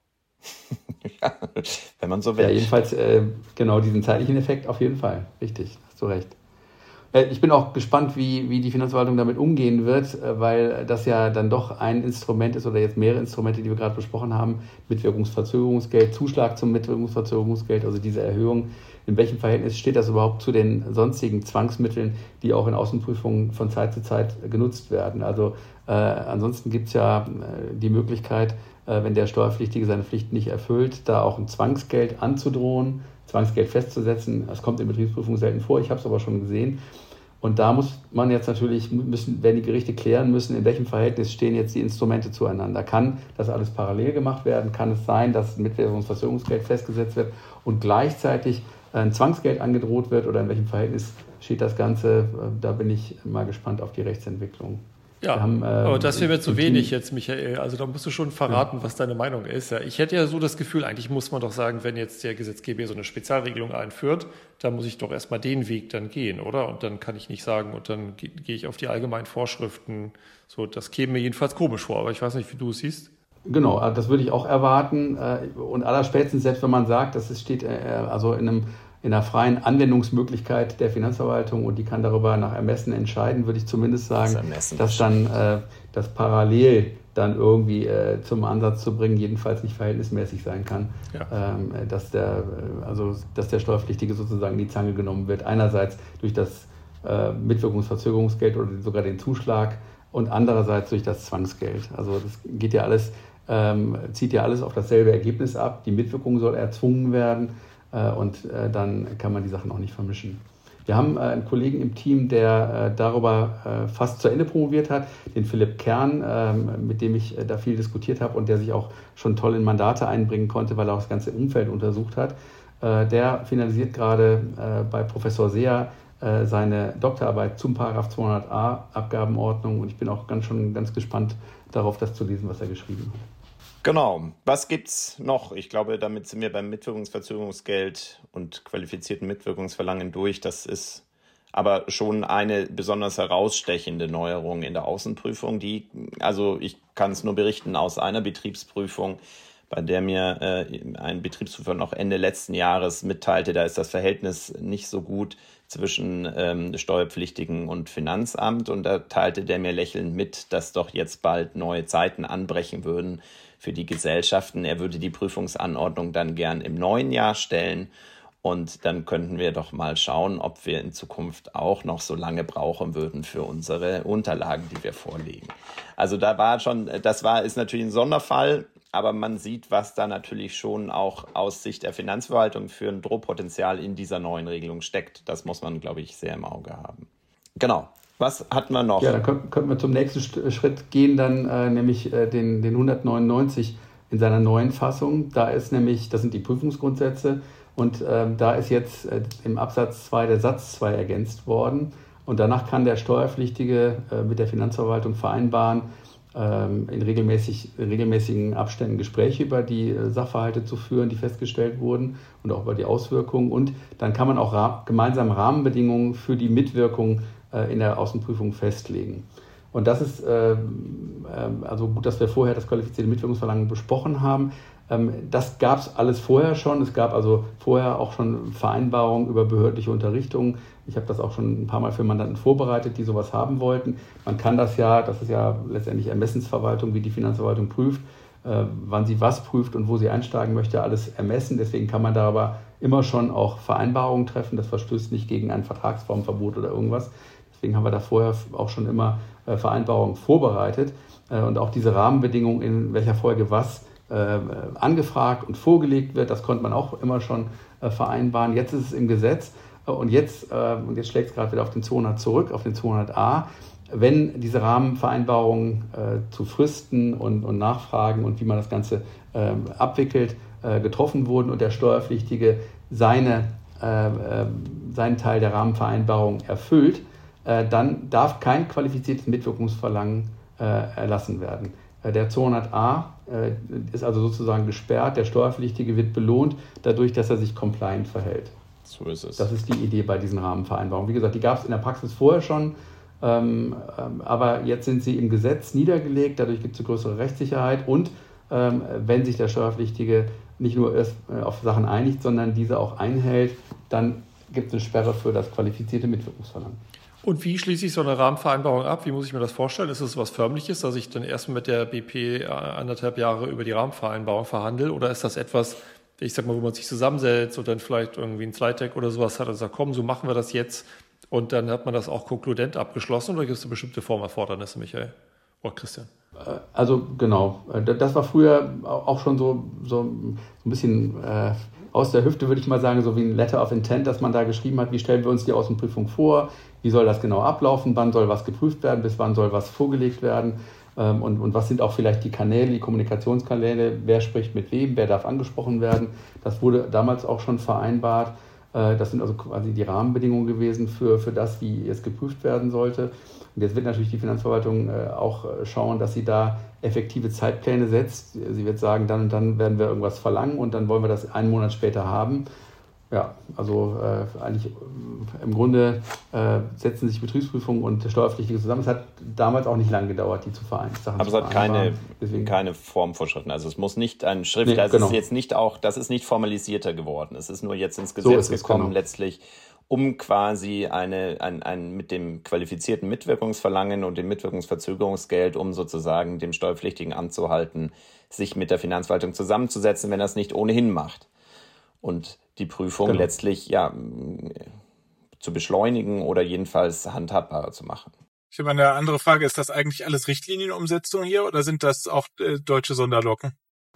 wird. Ja, wenn man so will. Ja, jedenfalls äh, genau diesen zeitlichen Effekt auf jeden Fall. Richtig, hast du recht. Ich bin auch gespannt, wie, wie die Finanzverwaltung damit umgehen wird, weil das ja dann doch ein Instrument ist oder jetzt mehrere Instrumente, die wir gerade besprochen haben, Mitwirkungsverzögerungsgeld, Zuschlag zum Mitwirkungsverzögerungsgeld, also diese Erhöhung. In welchem Verhältnis steht das überhaupt zu den sonstigen Zwangsmitteln, die auch in Außenprüfungen von Zeit zu Zeit genutzt werden? Also äh, ansonsten gibt es ja äh, die Möglichkeit, äh, wenn der Steuerpflichtige seine Pflichten nicht erfüllt, da auch ein Zwangsgeld anzudrohen, Zwangsgeld festzusetzen. Das kommt in Betriebsprüfungen selten vor, ich habe es aber schon gesehen. Und da muss man jetzt natürlich, müssen, werden die Gerichte klären müssen, in welchem Verhältnis stehen jetzt die Instrumente zueinander. Kann das alles parallel gemacht werden? Kann es sein, dass ein Mitwirkungsverzögerungsgeld festgesetzt wird und gleichzeitig ein Zwangsgeld angedroht wird? Oder in welchem Verhältnis steht das Ganze? Da bin ich mal gespannt auf die Rechtsentwicklung. Ja, haben, ähm, aber das wäre mir zu wenig jetzt, Michael. Also da musst du schon verraten, ja. was deine Meinung ist. Ja, ich hätte ja so das Gefühl, eigentlich muss man doch sagen, wenn jetzt der Gesetzgeber so eine Spezialregelung einführt, dann muss ich doch erstmal den Weg dann gehen, oder? Und dann kann ich nicht sagen, und dann gehe geh ich auf die allgemeinen Vorschriften. So, das käme mir jedenfalls komisch vor, aber ich weiß nicht, wie du es siehst. Genau, das würde ich auch erwarten. Und allerspätestens, selbst wenn man sagt, dass es steht also in einem in einer freien Anwendungsmöglichkeit der Finanzverwaltung und die kann darüber nach Ermessen entscheiden, würde ich zumindest sagen, das dass dann äh, das parallel dann irgendwie äh, zum Ansatz zu bringen, jedenfalls nicht verhältnismäßig sein kann, ja. ähm, dass der also dass der Steuerpflichtige sozusagen in die Zange genommen wird, einerseits durch das äh, Mitwirkungsverzögerungsgeld oder sogar den Zuschlag und andererseits durch das Zwangsgeld. Also das geht ja alles, ähm, zieht ja alles auf dasselbe Ergebnis ab. Die Mitwirkung soll erzwungen werden. Und dann kann man die Sachen auch nicht vermischen. Wir haben äh, einen Kollegen im Team, der äh, darüber äh, fast zu Ende promoviert hat, den Philipp Kern, äh, mit dem ich äh, da viel diskutiert habe und der sich auch schon toll in Mandate einbringen konnte, weil er auch das ganze Umfeld untersucht hat. Äh, der finalisiert gerade äh, bei Professor Seer äh, seine Doktorarbeit zum Paragraph zweihundert a Abgabenordnung und ich bin auch ganz schon ganz gespannt darauf, das zu lesen, was er geschrieben hat. Genau. Was gibt's noch? Ich glaube, damit sind wir beim Mitwirkungsverzögerungsgeld und qualifizierten Mitwirkungsverlangen durch. Das ist aber schon eine besonders herausstechende Neuerung in der Außenprüfung. Die, also ich kann es nur berichten aus einer Betriebsprüfung, bei der mir äh, ein Betriebsprüfer noch Ende letzten Jahres mitteilte, da ist das Verhältnis nicht so gut zwischen ähm, Steuerpflichtigen und Finanzamt. Und da teilte der mir lächelnd mit, dass doch jetzt bald neue Zeiten anbrechen würden für die Gesellschaften. Er würde die Prüfungsanordnung dann gern im neuen Jahr stellen. Und dann könnten wir doch mal schauen, ob wir in Zukunft auch noch so lange brauchen würden für unsere Unterlagen, die wir vorlegen. Also da war schon, das war, ist natürlich ein Sonderfall, aber man sieht, was da natürlich schon auch aus Sicht der Finanzverwaltung für ein Drohpotenzial in dieser neuen Regelung steckt. Das muss man, glaube ich, sehr im Auge haben. Genau. Was hatten wir noch? Ja, dann könnten, könnten wir zum nächsten Schritt gehen, dann äh, nämlich äh, den, den hundertneunundneunzig in seiner neuen Fassung. Da ist nämlich, das sind die Prüfungsgrundsätze und äh, da ist jetzt äh, im Absatz zwei der Satz zwei ergänzt worden und danach kann der Steuerpflichtige äh, mit der Finanzverwaltung vereinbaren, äh, in, regelmäßig, in regelmäßigen Abständen Gespräche über die äh, Sachverhalte zu führen, die festgestellt wurden und auch über die Auswirkungen und dann kann man auch ra- gemeinsam Rahmenbedingungen für die Mitwirkung in der Außenprüfung festlegen. Und das ist äh, also gut, dass wir vorher das qualifizierte Mitwirkungsverlangen besprochen haben. Ähm, das gab es alles vorher schon. Es gab also vorher auch schon Vereinbarungen über behördliche Unterrichtungen. Ich habe das auch schon ein paar Mal für Mandanten vorbereitet, die sowas haben wollten. Man kann das ja, das ist ja letztendlich Ermessensverwaltung, wie die Finanzverwaltung prüft, äh, wann sie was prüft und wo sie einsteigen möchte, alles ermessen. Deswegen kann man darüber immer schon auch Vereinbarungen treffen. Das verstößt nicht gegen ein Vertragsformverbot oder irgendwas. Deswegen haben wir da vorher auch schon immer äh, Vereinbarungen vorbereitet äh, und auch diese Rahmenbedingungen, in welcher Folge was äh, angefragt und vorgelegt wird, das konnte man auch immer schon äh, vereinbaren. Jetzt ist es im Gesetz äh, und jetzt, äh, und jetzt schlägt es gerade wieder auf den zweihundert zurück, auf den zweihundert a. Wenn diese Rahmenvereinbarungen äh, zu Fristen und, und Nachfragen und wie man das Ganze äh, abwickelt, äh, getroffen wurden und der Steuerpflichtige seine, äh, äh, seinen Teil der Rahmenvereinbarung erfüllt, dann darf kein qualifiziertes Mitwirkungsverlangen äh, erlassen werden. Äh, der zweihundert a äh, ist also sozusagen gesperrt, der Steuerpflichtige wird belohnt dadurch, dass er sich compliant verhält. So ist es. Das ist die Idee bei diesen Rahmenvereinbarungen. Wie gesagt, die gab es in der Praxis vorher schon, ähm, ähm, aber jetzt sind sie im Gesetz niedergelegt, dadurch gibt es eine größere Rechtssicherheit und ähm, wenn sich der Steuerpflichtige nicht nur erst, äh, auf Sachen einigt, sondern diese auch einhält, dann gibt es eine Sperre für das qualifizierte Mitwirkungsverlangen. Und wie schließe ich so eine Rahmenvereinbarung ab? Wie muss ich mir das vorstellen? Ist es was Förmliches, dass ich dann erstmal mit der B P anderthalb Jahre über die Rahmenvereinbarung verhandle? Oder ist das etwas, ich sag mal, wo man sich zusammensetzt und dann vielleicht irgendwie ein Slide-Deck oder sowas hat und sagt, komm, so machen wir das jetzt und dann hat man das auch konkludent abgeschlossen oder gibt es eine bestimmte Formerfordernisse, Michael oder Christian? Also genau, das war früher auch schon so, so ein bisschen äh, aus der Hüfte, würde ich mal sagen, so wie ein Letter of Intent, dass man da geschrieben hat, wie stellen wir uns die Außenprüfung vor, wie soll das genau ablaufen, wann soll was geprüft werden, bis wann soll was vorgelegt werden ähm, und, und was sind auch vielleicht die Kanäle, die Kommunikationskanäle, wer spricht mit wem, wer darf angesprochen werden. Das wurde damals auch schon vereinbart. Äh, das sind also quasi die Rahmenbedingungen gewesen für, für das, wie es geprüft werden sollte. Und jetzt wird natürlich die Finanzverwaltung äh, auch schauen, dass sie da effektive Zeitpläne setzt. Sie wird sagen, dann und dann werden wir irgendwas verlangen und dann wollen wir das einen Monat später haben. Ja, also äh, eigentlich äh, im Grunde äh, setzen sich Betriebsprüfungen und Steuerpflichtige zusammen. Es hat damals auch nicht lange gedauert, die zu vereinbaren. Aber es hat keine, keine Formvorschriften. Also es muss nicht ein Schrift, nee, das genau. ist jetzt nicht auch, das ist nicht formalisierter geworden. Es ist nur jetzt ins Gesetz so gekommen, genau. letztlich, um quasi eine, ein, ein mit dem qualifizierten Mitwirkungsverlangen und dem Mitwirkungsverzögerungsgeld, um sozusagen dem Steuerpflichtigen anzuhalten, sich mit der Finanzverwaltung zusammenzusetzen, wenn er es nicht ohnehin macht. Und die Prüfung genau. letztlich ja zu beschleunigen oder jedenfalls handhabbarer zu machen. Ich habe eine andere Frage. Ist das eigentlich alles Richtlinienumsetzung hier oder sind das auch äh, deutsche Sonderlocken?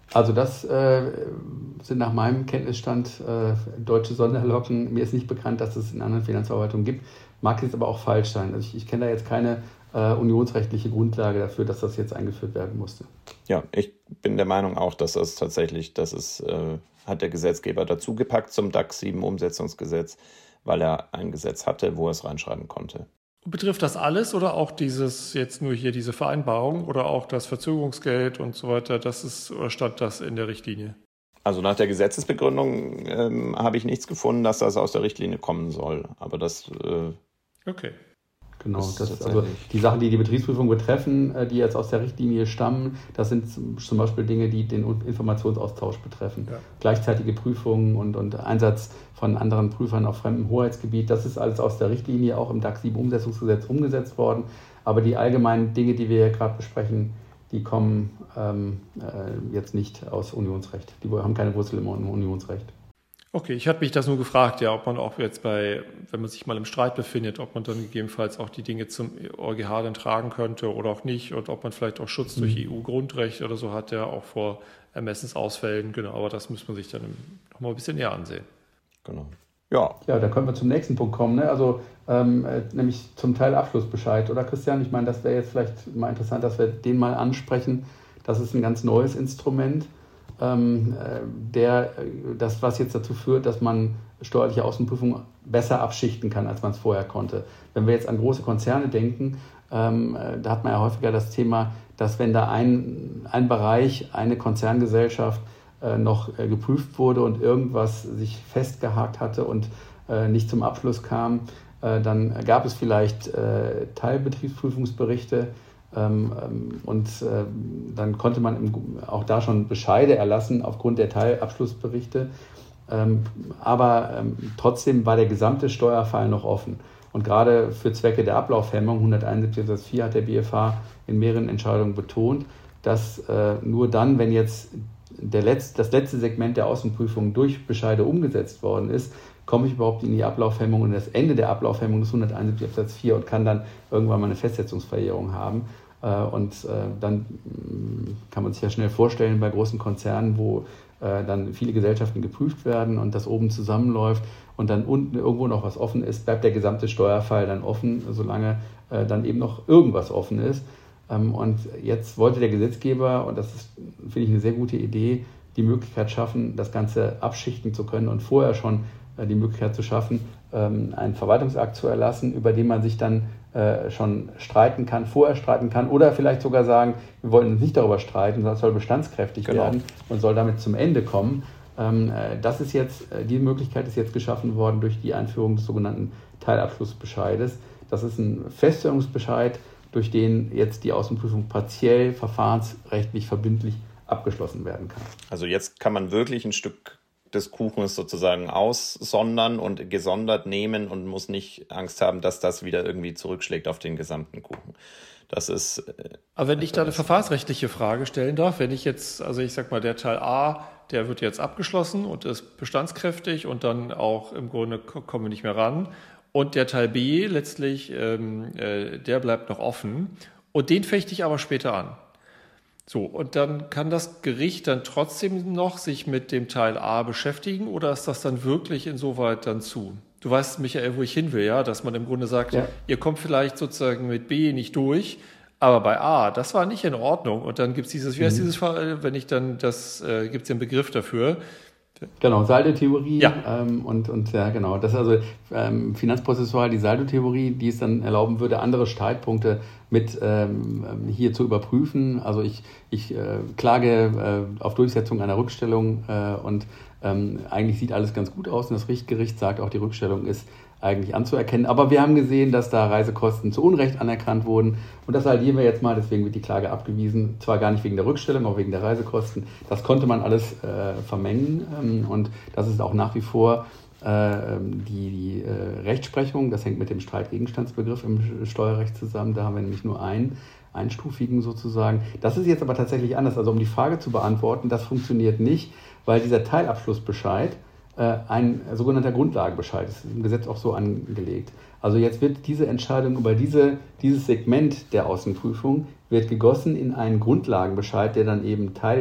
Also das äh, sind nach meinem Kenntnisstand äh, deutsche Sonderlocken. Mir ist nicht bekannt, dass es in anderen Finanzverwaltungen gibt. Mag jetzt aber auch falsch sein. Also ich, ich kenne da jetzt keine äh, unionsrechtliche Grundlage dafür, dass das jetzt eingeführt werden musste. Ja, ich bin der Meinung auch, dass das tatsächlich, das ist, äh, hat der Gesetzgeber dazu gepackt zum DAX sieben Umsetzungsgesetz, weil er ein Gesetz hatte, wo er es reinschreiben konnte. Betrifft das alles oder auch dieses, jetzt nur hier diese Vereinbarung oder auch das Verzögerungsgeld und so weiter? Das ist, oder stand das in der Richtlinie? Also nach der Gesetzesbegründung ähm, habe ich nichts gefunden, dass das aus der Richtlinie kommen soll. Aber das äh, okay. Genau, das, also die Sachen, die die Betriebsprüfung betreffen, die jetzt aus der Richtlinie stammen, das sind zum Beispiel Dinge, die den Informationsaustausch betreffen. Ja. Gleichzeitige Prüfungen und, und Einsatz von anderen Prüfern auf fremdem Hoheitsgebiet, das ist alles aus der Richtlinie auch im DAX sieben Umsetzungsgesetz umgesetzt worden. Aber die allgemeinen Dinge, die wir hier gerade besprechen, die kommen ähm, äh, jetzt nicht aus Unionsrecht. Die haben keine Wurzel im Unionsrecht. Okay, ich hatte mich das nur gefragt, ja, ob man auch jetzt bei, wenn man sich mal im Streit befindet, ob man dann gegebenenfalls auch die Dinge zum EuGH dann tragen könnte oder auch nicht und ob man vielleicht auch Schutz mhm. durch E U-Grundrecht oder so hat, ja auch vor Ermessensausfällen, genau, aber das muss man sich dann noch mal ein bisschen näher ansehen. Genau. Ja. Ja, da können wir zum nächsten Punkt kommen, ne? Also ähm, nämlich zum Teil Abschlussbescheid, oder Christian? Ich meine, das wäre jetzt vielleicht mal interessant, dass wir den mal ansprechen. Das ist ein ganz neues Instrument. Ähm, der, das, was jetzt dazu führt, dass man steuerliche Außenprüfung besser abschichten kann, als man es vorher konnte. Wenn wir jetzt an große Konzerne denken, ähm, da hat man ja häufiger das Thema, dass wenn da ein, ein Bereich, eine Konzerngesellschaft äh, noch äh, geprüft wurde und irgendwas sich festgehakt hatte und äh, nicht zum Abschluss kam, äh, dann gab es vielleicht äh, Teilbetriebsprüfungsberichte, und dann konnte man auch da schon Bescheide erlassen aufgrund der Teilabschlussberichte. Aber trotzdem war der gesamte Steuerfall noch offen. Und gerade für Zwecke der Ablauffhemmung, hunderteinundsiebzig Absatz vier, hat der B F H in mehreren Entscheidungen betont, dass nur dann, wenn jetzt der letzte, das letzte Segment der Außenprüfung durch Bescheide umgesetzt worden ist, komme ich überhaupt in die Ablauffhemmung und das Ende der Ablauffhemmung ist hunderteinundsiebzig Absatz vier und kann dann irgendwann mal eine Festsetzungsverjährung haben. Und dann kann man sich ja schnell vorstellen, bei großen Konzernen, wo dann viele Gesellschaften geprüft werden und das oben zusammenläuft und dann unten irgendwo noch was offen ist, bleibt der gesamte Steuerfall dann offen, solange dann eben noch irgendwas offen ist. Und jetzt wollte der Gesetzgeber, und das ist, finde ich, eine sehr gute Idee, die Möglichkeit schaffen, das Ganze abschichten zu können und vorher schon die Möglichkeit zu schaffen, einen Verwaltungsakt zu erlassen, über den man sich dann schon streiten kann, vorher streiten kann oder vielleicht sogar sagen, wir wollen uns nicht darüber streiten, sondern es soll bestandskräftig genau. werden und soll damit zum Ende kommen. Das ist jetzt, die Möglichkeit ist jetzt geschaffen worden durch die Einführung des sogenannten Teilabschlussbescheides. Das ist ein Feststellungsbescheid, durch den jetzt die Außenprüfung partiell verfahrensrechtlich verbindlich abgeschlossen werden kann. Also jetzt kann man wirklich ein Stück des Kuchens sozusagen aussondern und gesondert nehmen und muss nicht Angst haben, dass das wieder irgendwie zurückschlägt auf den gesamten Kuchen. Das ist. Äh, Aber wenn ich da eine verfahrensrechtliche Frage stellen darf, wenn ich jetzt, also ich sag mal, der Teil A, der wird jetzt abgeschlossen und ist bestandskräftig und dann auch im Grunde kommen wir nicht mehr ran. Und der Teil B letztlich, ähm, äh, der bleibt noch offen und den fechte ich aber später an. So, und dann kann das Gericht dann trotzdem noch sich mit dem Teil A beschäftigen oder ist das dann wirklich insoweit dann zu? Du weißt, Michael, wo ich hin will, ja, dass man im Grunde sagt, ja. Ihr kommt vielleicht sozusagen mit B nicht durch, aber bei A, das war nicht in Ordnung. Und dann gibt es dieses, wie heißt mhm. dieses Fall, wenn ich dann, das äh, gibt es den Begriff dafür. Genau, Saldotheorie ja. ähm, und, und ja genau, das ist also ähm, finanzprozessual die Saldotheorie, die es dann erlauben würde, andere Streitpunkte mit ähm, hier zu überprüfen. Also ich, ich äh, klage äh, auf Durchsetzung einer Rückstellung äh, und ähm, eigentlich sieht alles ganz gut aus und das Richtgericht sagt auch, die Rückstellung ist eigentlich anzuerkennen. Aber wir haben gesehen, dass da Reisekosten zu Unrecht anerkannt wurden und das saldieren wir jetzt mal, deswegen wird die Klage abgewiesen, zwar gar nicht wegen der Rückstellung, aber wegen der Reisekosten. Das konnte man alles äh, vermengen ähm, und das ist auch nach wie vor äh, die, die äh, Rechtsprechung, das hängt mit dem Streitgegenstandsbegriff im Steuerrecht zusammen, da haben wir nämlich nur einen einstufigen sozusagen. Das ist jetzt aber tatsächlich anders, also um die Frage zu beantworten, das funktioniert nicht, weil dieser Teilabschlussbescheid ein sogenannter Grundlagenbescheid. Das ist im Gesetz auch so angelegt. Also jetzt wird diese Entscheidung über diese, dieses Segment der Außenprüfung wird gegossen in einen Grundlagenbescheid, der dann eben Teil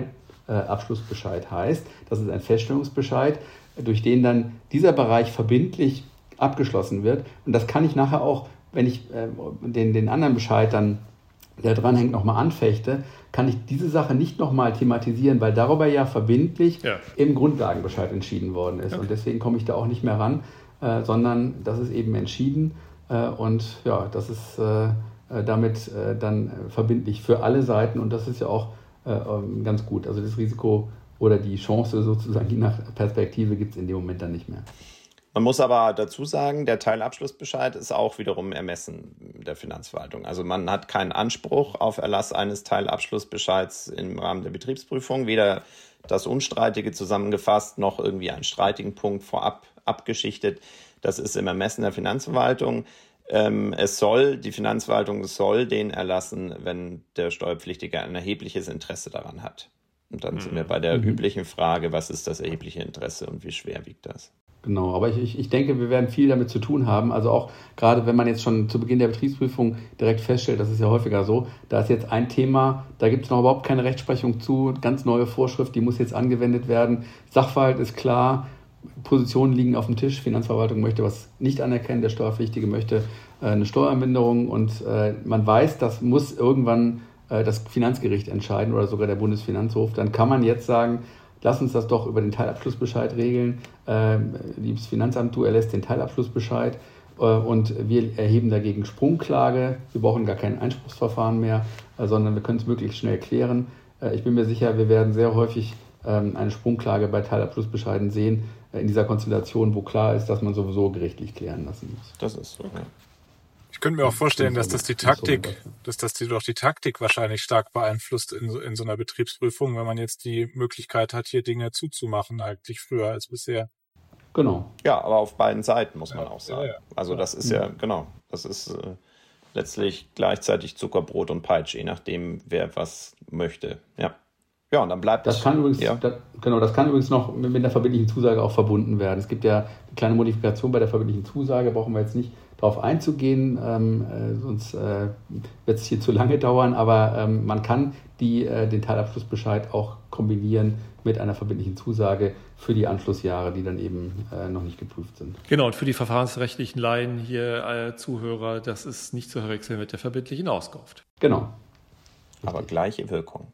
Abschlussbescheid heißt. Das ist ein Feststellungsbescheid, durch den dann dieser Bereich verbindlich abgeschlossen wird. Und das kann ich nachher auch, wenn ich äh, den, den anderen Bescheid dann, der dranhängt, nochmal anfechte, kann ich diese Sache nicht nochmal thematisieren, weil darüber ja verbindlich ja. im Grundlagenbescheid entschieden worden ist. Okay. Und deswegen komme ich da auch nicht mehr ran, äh, sondern das ist eben entschieden äh, und ja, das ist äh, damit äh, dann verbindlich für alle Seiten und das ist ja auch äh, ganz gut. Also das Risiko oder die Chance sozusagen, je nach Perspektive, gibt es in dem Moment dann nicht mehr. Man muss aber dazu sagen, der Teilabschlussbescheid ist auch wiederum Ermessen der Finanzverwaltung. Also man hat keinen Anspruch auf Erlass eines Teilabschlussbescheids im Rahmen der Betriebsprüfung, weder das Unstreitige zusammengefasst noch irgendwie einen streitigen Punkt vorab abgeschichtet. Das ist im Ermessen der Finanzverwaltung. Ähm, es soll, die Finanzverwaltung soll den erlassen, wenn der Steuerpflichtige ein erhebliches Interesse daran hat. Und dann mhm. sind wir bei der mhm. üblichen Frage, was ist das erhebliche Interesse und wie schwer wiegt das? Genau, aber ich, ich denke, wir werden viel damit zu tun haben. Also auch gerade, wenn man jetzt schon zu Beginn der Betriebsprüfung direkt feststellt, das ist ja häufiger so, da ist jetzt ein Thema, da gibt es noch überhaupt keine Rechtsprechung zu, ganz neue Vorschrift, die muss jetzt angewendet werden. Sachverhalt ist klar, Positionen liegen auf dem Tisch, Finanzverwaltung möchte was nicht anerkennen, der Steuerpflichtige möchte äh, eine Steuerminderung und äh, man weiß, das muss irgendwann äh, das Finanzgericht entscheiden oder sogar der Bundesfinanzhof. Dann kann man jetzt sagen, lass uns das doch über den Teilabschlussbescheid regeln. Ähm, liebes Finanzamt, du erlässt den Teilabschlussbescheid äh, und wir erheben dagegen Sprungklage. Wir brauchen gar kein Einspruchsverfahren mehr, äh, sondern wir können es möglichst schnell klären. Äh, ich bin mir sicher, wir werden sehr häufig ähm, eine Sprungklage bei Teilabschlussbescheiden sehen, äh, in dieser Konstellation, wo klar ist, dass man sowieso gerichtlich klären lassen muss. Das ist so. Okay. Ich könnte mir auch vorstellen, dass das die Taktik, dass das die, doch die Taktik wahrscheinlich stark beeinflusst in so, in so einer Betriebsprüfung, wenn man jetzt die Möglichkeit hat, hier Dinge zuzumachen, eigentlich früher als bisher. Genau. Ja, aber auf beiden Seiten muss man ja, auch sagen. Ja, ja. Also das ist ja, Mhm. genau, das ist äh, letztlich gleichzeitig Zuckerbrot und Peitsche, je nachdem, wer was möchte. Ja. Ja, und dann bleibt das. Kann übrigens, ja. das, genau, das kann übrigens noch mit, mit einer verbindlichen Zusage auch verbunden werden. Es gibt ja eine kleine Modifikation bei der verbindlichen Zusage, brauchen wir jetzt nicht darauf einzugehen, ähm, äh, sonst äh, wird es hier zu lange dauern, aber ähm, man kann die, äh, den Teilabschlussbescheid auch kombinieren mit einer verbindlichen Zusage für die Anschlussjahre, die dann eben äh, noch nicht geprüft sind. Genau, und für die verfahrensrechtlichen Laien hier, äh, Zuhörer, das ist nicht zu verwechseln mit der verbindlichen Auskunft. Genau. Aber gleiche Wirkung.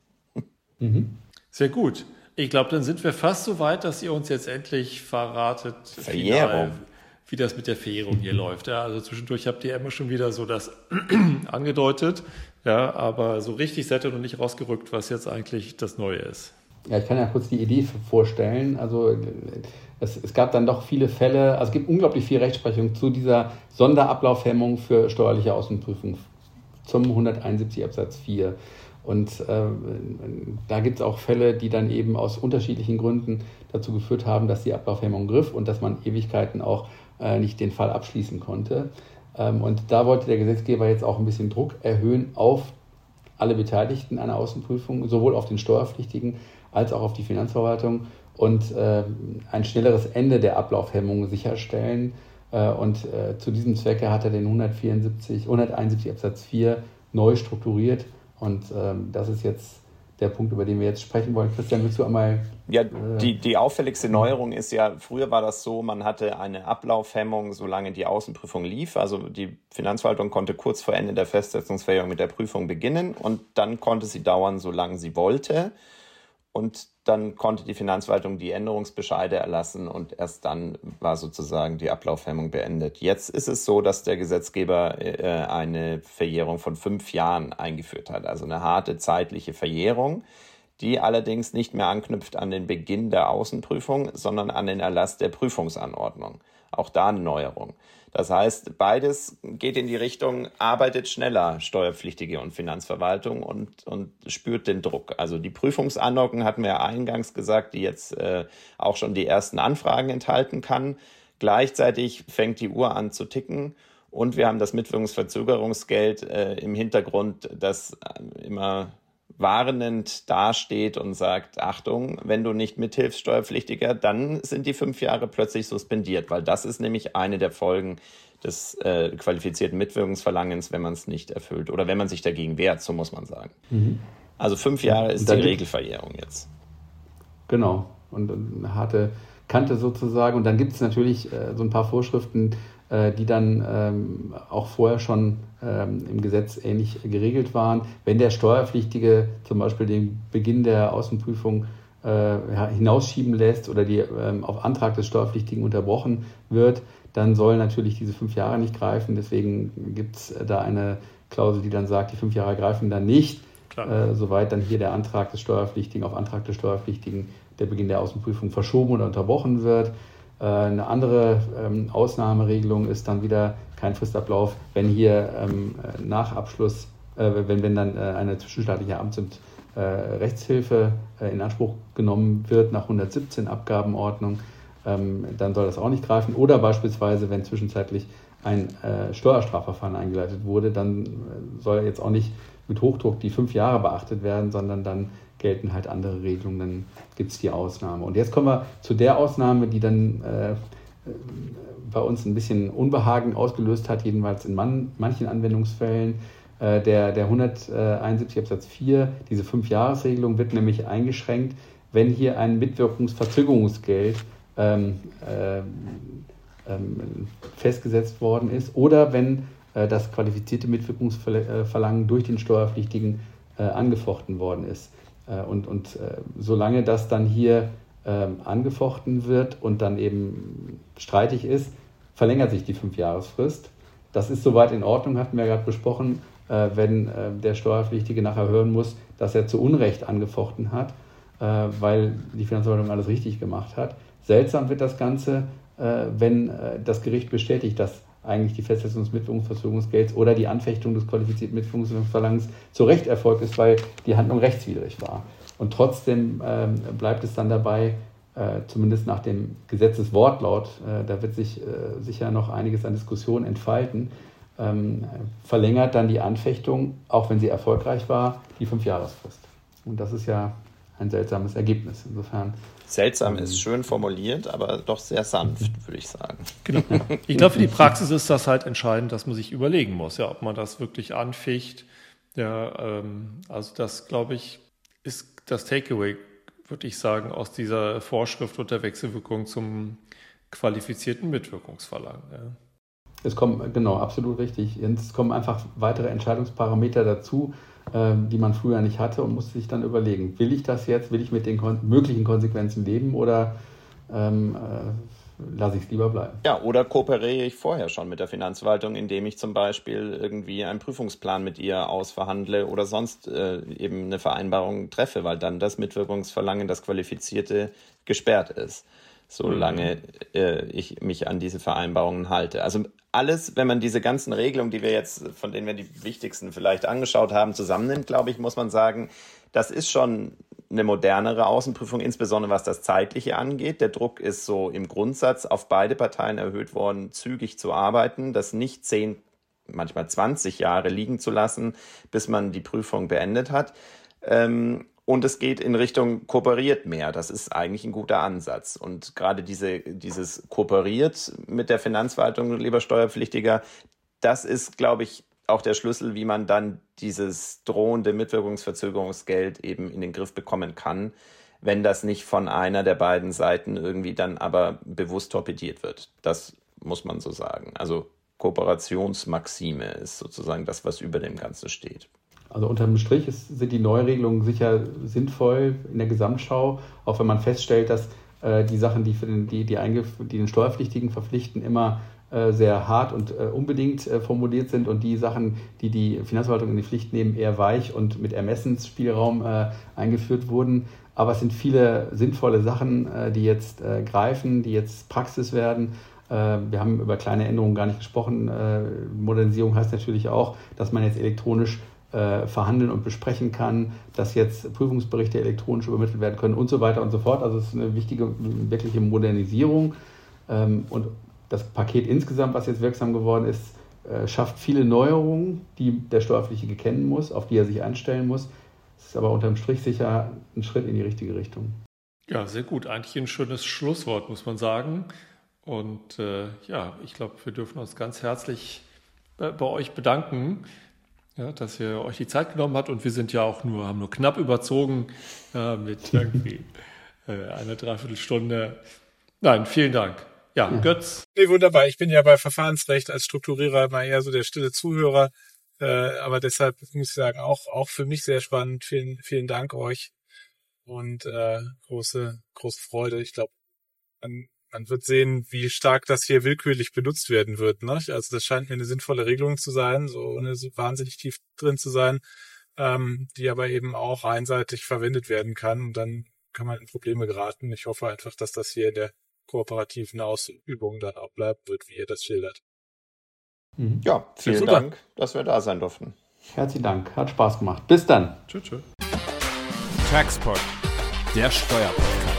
Mhm. Sehr gut. Ich glaube, dann sind wir fast so weit, dass ihr uns jetzt endlich verratet, Verjährung. Final, wie das mit der Verjährung hier läuft. Ja, also zwischendurch habt ihr immer schon wieder so das angedeutet, ja, aber so richtig seid ihr noch nicht rausgerückt, was jetzt eigentlich das Neue ist. Ja, ich kann ja kurz die Idee vorstellen. Also es, es gab dann doch viele Fälle, also es gibt unglaublich viel Rechtsprechung zu dieser Sonderablaufhemmung für steuerliche Außenprüfung zum hunderteinundsiebzig Absatz vier. Und äh, da gibt es auch Fälle, die dann eben aus unterschiedlichen Gründen dazu geführt haben, dass die Ablaufhemmung griff und dass man Ewigkeiten auch äh, nicht den Fall abschließen konnte. Ähm, und da wollte der Gesetzgeber jetzt auch ein bisschen Druck erhöhen auf alle Beteiligten einer Außenprüfung, sowohl auf den Steuerpflichtigen als auch auf die Finanzverwaltung und äh, ein schnelleres Ende der Ablaufhemmung sicherstellen. Äh, und äh, zu diesem Zwecke hat er den hundertvierundsiebzig, hunderteinundsiebzig Absatz vier neu strukturiert. Und ähm, das ist jetzt der Punkt, über den wir jetzt sprechen wollen. Christian, willst du einmal... Ja, die, die auffälligste Neuerung ist ja, früher war das so, man hatte eine Ablaufhemmung, solange die Außenprüfung lief. Also die Finanzverwaltung konnte kurz vor Ende der Festsetzungsverjährung mit der Prüfung beginnen und dann konnte sie dauern, solange sie wollte. Und dann konnte die Finanzverwaltung die Änderungsbescheide erlassen und erst dann war sozusagen die Ablaufhemmung beendet. Jetzt ist es so, dass der Gesetzgeber äh, eine Verjährung von fünf Jahren eingeführt hat, also eine harte zeitliche Verjährung, die allerdings nicht mehr anknüpft an den Beginn der Außenprüfung, sondern an den Erlass der Prüfungsanordnung. Auch da eine Neuerung. Das heißt, beides geht in die Richtung, arbeitet schneller, Steuerpflichtige und Finanzverwaltung und, und spürt den Druck. Also die Prüfungsanordnung hatten wir ja eingangs gesagt, die jetzt äh, auch schon die ersten Anfragen enthalten kann. Gleichzeitig fängt die Uhr an zu ticken und wir haben das Mitwirkungsverzögerungsgeld äh, im Hintergrund, das äh, immer warnend dasteht und sagt, Achtung, wenn du nicht mithilfst, Steuerpflichtiger, dann sind die fünf Jahre plötzlich suspendiert, weil das ist nämlich eine der Folgen des äh, qualifizierten Mitwirkungsverlangens, wenn man es nicht erfüllt oder wenn man sich dagegen wehrt, so muss man sagen. Mhm. Also fünf Jahre ist die Regelverjährung jetzt. Genau. Und eine harte Kante sozusagen. Und dann gibt es natürlich äh, so ein paar Vorschriften, äh, die dann ähm, auch vorher schon ähm, im Gesetz ähnlich geregelt waren. Wenn der Steuerpflichtige zum Beispiel den Beginn der Außenprüfung äh, hinausschieben lässt oder die ähm, auf Antrag des Steuerpflichtigen unterbrochen wird, dann sollen natürlich diese fünf Jahre nicht greifen. Deswegen gibt es da eine Klausel, die dann sagt, die fünf Jahre greifen dann nicht, äh, soweit dann hier der Antrag des Steuerpflichtigen auf Antrag des Steuerpflichtigen der Beginn der Außenprüfung verschoben oder unterbrochen wird. Äh, eine andere ähm, Ausnahmeregelung ist dann wieder kein Fristablauf, wenn hier ähm, nach Abschluss, äh, wenn, wenn dann äh, eine zwischenstaatliche Amts- und äh, Rechtshilfe äh, in Anspruch genommen wird nach hundertsiebzehn Abgabenordnung, ähm, dann soll das auch nicht greifen. Oder beispielsweise, wenn zwischenzeitlich ein äh, Steuerstrafverfahren eingeleitet wurde, dann äh, soll jetzt auch nicht mit Hochdruck die fünf Jahre beachtet werden, sondern dann gelten halt andere Regelungen, dann gibt es die Ausnahme. Und jetzt kommen wir zu der Ausnahme, die dann äh, bei uns ein bisschen Unbehagen ausgelöst hat, jedenfalls in man, manchen Anwendungsfällen. Äh, der, der hunderteinundsiebzig Absatz vier, diese Fünf-Jahres-Regelung wird nämlich eingeschränkt, wenn hier ein Mitwirkungsverzögerungsgeld ähm, äh, ähm, festgesetzt worden ist oder wenn äh, das qualifizierte Mitwirkungsverlangen durch den Steuerpflichtigen äh, angefochten worden ist. Und, und äh, solange das dann hier äh, angefochten wird und dann eben streitig ist, verlängert sich die Fünfjahresfrist. Das ist soweit in Ordnung, hatten wir ja gerade besprochen, äh, wenn äh, der Steuerpflichtige nachher hören muss, dass er zu Unrecht angefochten hat, äh, weil die Finanzverwaltung alles richtig gemacht hat. Seltsam wird das Ganze, äh, wenn äh, das Gericht bestätigt, dass eigentlich die Festsetzung des Mitwirkungsverzögerungsgelds oder die Anfechtung des qualifizierten Mitwirkungsverlangens zu Recht erfolgt ist, weil die Handlung rechtswidrig war. Und trotzdem ähm, bleibt es dann dabei, äh, zumindest nach dem Gesetzeswortlaut, äh, da wird sich äh, sicher noch einiges an Diskussionen entfalten, ähm, verlängert dann die Anfechtung, auch wenn sie erfolgreich war, die Fünfjahresfrist. Und das ist ja ein seltsames Ergebnis. Insofern seltsam ist schön formuliert, aber doch sehr sanft, würde ich sagen. Genau. Ich glaube, für die Praxis ist das halt entscheidend, dass man sich überlegen muss, ja, ob man das wirklich anficht. Ja, ähm, also das, glaube ich, ist das Takeaway, würde ich sagen, aus dieser Vorschrift und der Wechselwirkung zum qualifizierten Mitwirkungsverlangen. Ja. Es kommen, genau, absolut richtig. Es kommen einfach weitere Entscheidungsparameter dazu, die man früher nicht hatte und muss sich dann überlegen, will ich das jetzt, will ich mit den kon- möglichen Konsequenzen leben oder ähm, äh, lasse ich es lieber bleiben? Ja, oder kooperiere ich vorher schon mit der Finanzverwaltung, indem ich zum Beispiel irgendwie einen Prüfungsplan mit ihr ausverhandle oder sonst äh, eben eine Vereinbarung treffe, weil dann das Mitwirkungsverlangen, das Qualifizierte, gesperrt ist, solange äh, ich mich an diese Vereinbarungen halte. Also alles, wenn man diese ganzen Regelungen, die wir jetzt, von denen wir die wichtigsten vielleicht angeschaut haben, zusammennimmt, glaube ich, muss man sagen, das ist schon eine modernere Außenprüfung, insbesondere was das Zeitliche angeht. Der Druck ist so im Grundsatz auf beide Parteien erhöht worden, zügig zu arbeiten, das nicht zehn, manchmal zwanzig Jahre liegen zu lassen, bis man die Prüfung beendet hat. Ähm, Und es geht in Richtung kooperiert mehr. Das ist eigentlich ein guter Ansatz. Und gerade diese, dieses kooperiert mit der Finanzverwaltung, lieber Steuerpflichtiger, das ist, glaube ich, auch der Schlüssel, wie man dann dieses drohende Mitwirkungsverzögerungsgeld eben in den Griff bekommen kann, wenn das nicht von einer der beiden Seiten irgendwie dann aber bewusst torpediert wird. Das muss man so sagen. Also Kooperationsmaxime ist sozusagen das, was über dem Ganzen steht. Also unterm Strich ist, sind die Neuregelungen sicher sinnvoll in der Gesamtschau, auch wenn man feststellt, dass äh, die Sachen, die, für den, die, die, eingef- die den Steuerpflichtigen verpflichten, immer äh, sehr hart und äh, unbedingt äh, formuliert sind und die Sachen, die die Finanzverwaltung in die Pflicht nehmen, eher weich und mit Ermessensspielraum äh, eingeführt wurden. Aber es sind viele sinnvolle Sachen, äh, die jetzt äh, greifen, die jetzt Praxis werden. Äh, wir haben über kleine Änderungen gar nicht gesprochen. Äh, Modernisierung heißt natürlich auch, dass man jetzt elektronisch verhandeln und besprechen kann, dass jetzt Prüfungsberichte elektronisch übermittelt werden können und so weiter und so fort. Also es ist eine wichtige, wirkliche Modernisierung. Und das Paket insgesamt, was jetzt wirksam geworden ist, schafft viele Neuerungen, die der Steuerpflichtige kennen muss, auf die er sich einstellen muss. Es ist aber unterm Strich sicher ein Schritt in die richtige Richtung. Ja, sehr gut. Eigentlich ein schönes Schlusswort, muss man sagen. Und äh, ja, ich glaube, wir dürfen uns ganz herzlich bei, bei euch bedanken, ja, dass ihr euch die Zeit genommen habt. Und wir sind ja auch nur, haben nur knapp überzogen äh, mit irgendwie äh, eine Dreiviertelstunde. Nein, vielen Dank. Ja, ja. Götz. Nee, wunderbar. Ich bin ja bei Verfahrensrecht als Strukturierer mal eher so der stille Zuhörer. Äh, aber deshalb muss ich sagen, auch, auch für mich sehr spannend. Vielen, vielen Dank euch. Und äh, große, große Freude. Ich glaube, man, man wird sehen, wie stark das hier willkürlich benutzt werden wird. Ne? Also das scheint mir eine sinnvolle Regelung zu sein, so ohne so wahnsinnig tief drin zu sein, ähm, die aber eben auch einseitig verwendet werden kann. Und dann kann man in Probleme geraten. Ich hoffe einfach, dass das hier in der kooperativen Ausübung dann auch bleiben wird, wie ihr das schildert. Ja, vielen Super. Dank, dass wir da sein durften. Herzlichen Dank, hat Spaß gemacht. Bis dann. Tschüss. Tschüss. Taxpod, der Steuerpodcast.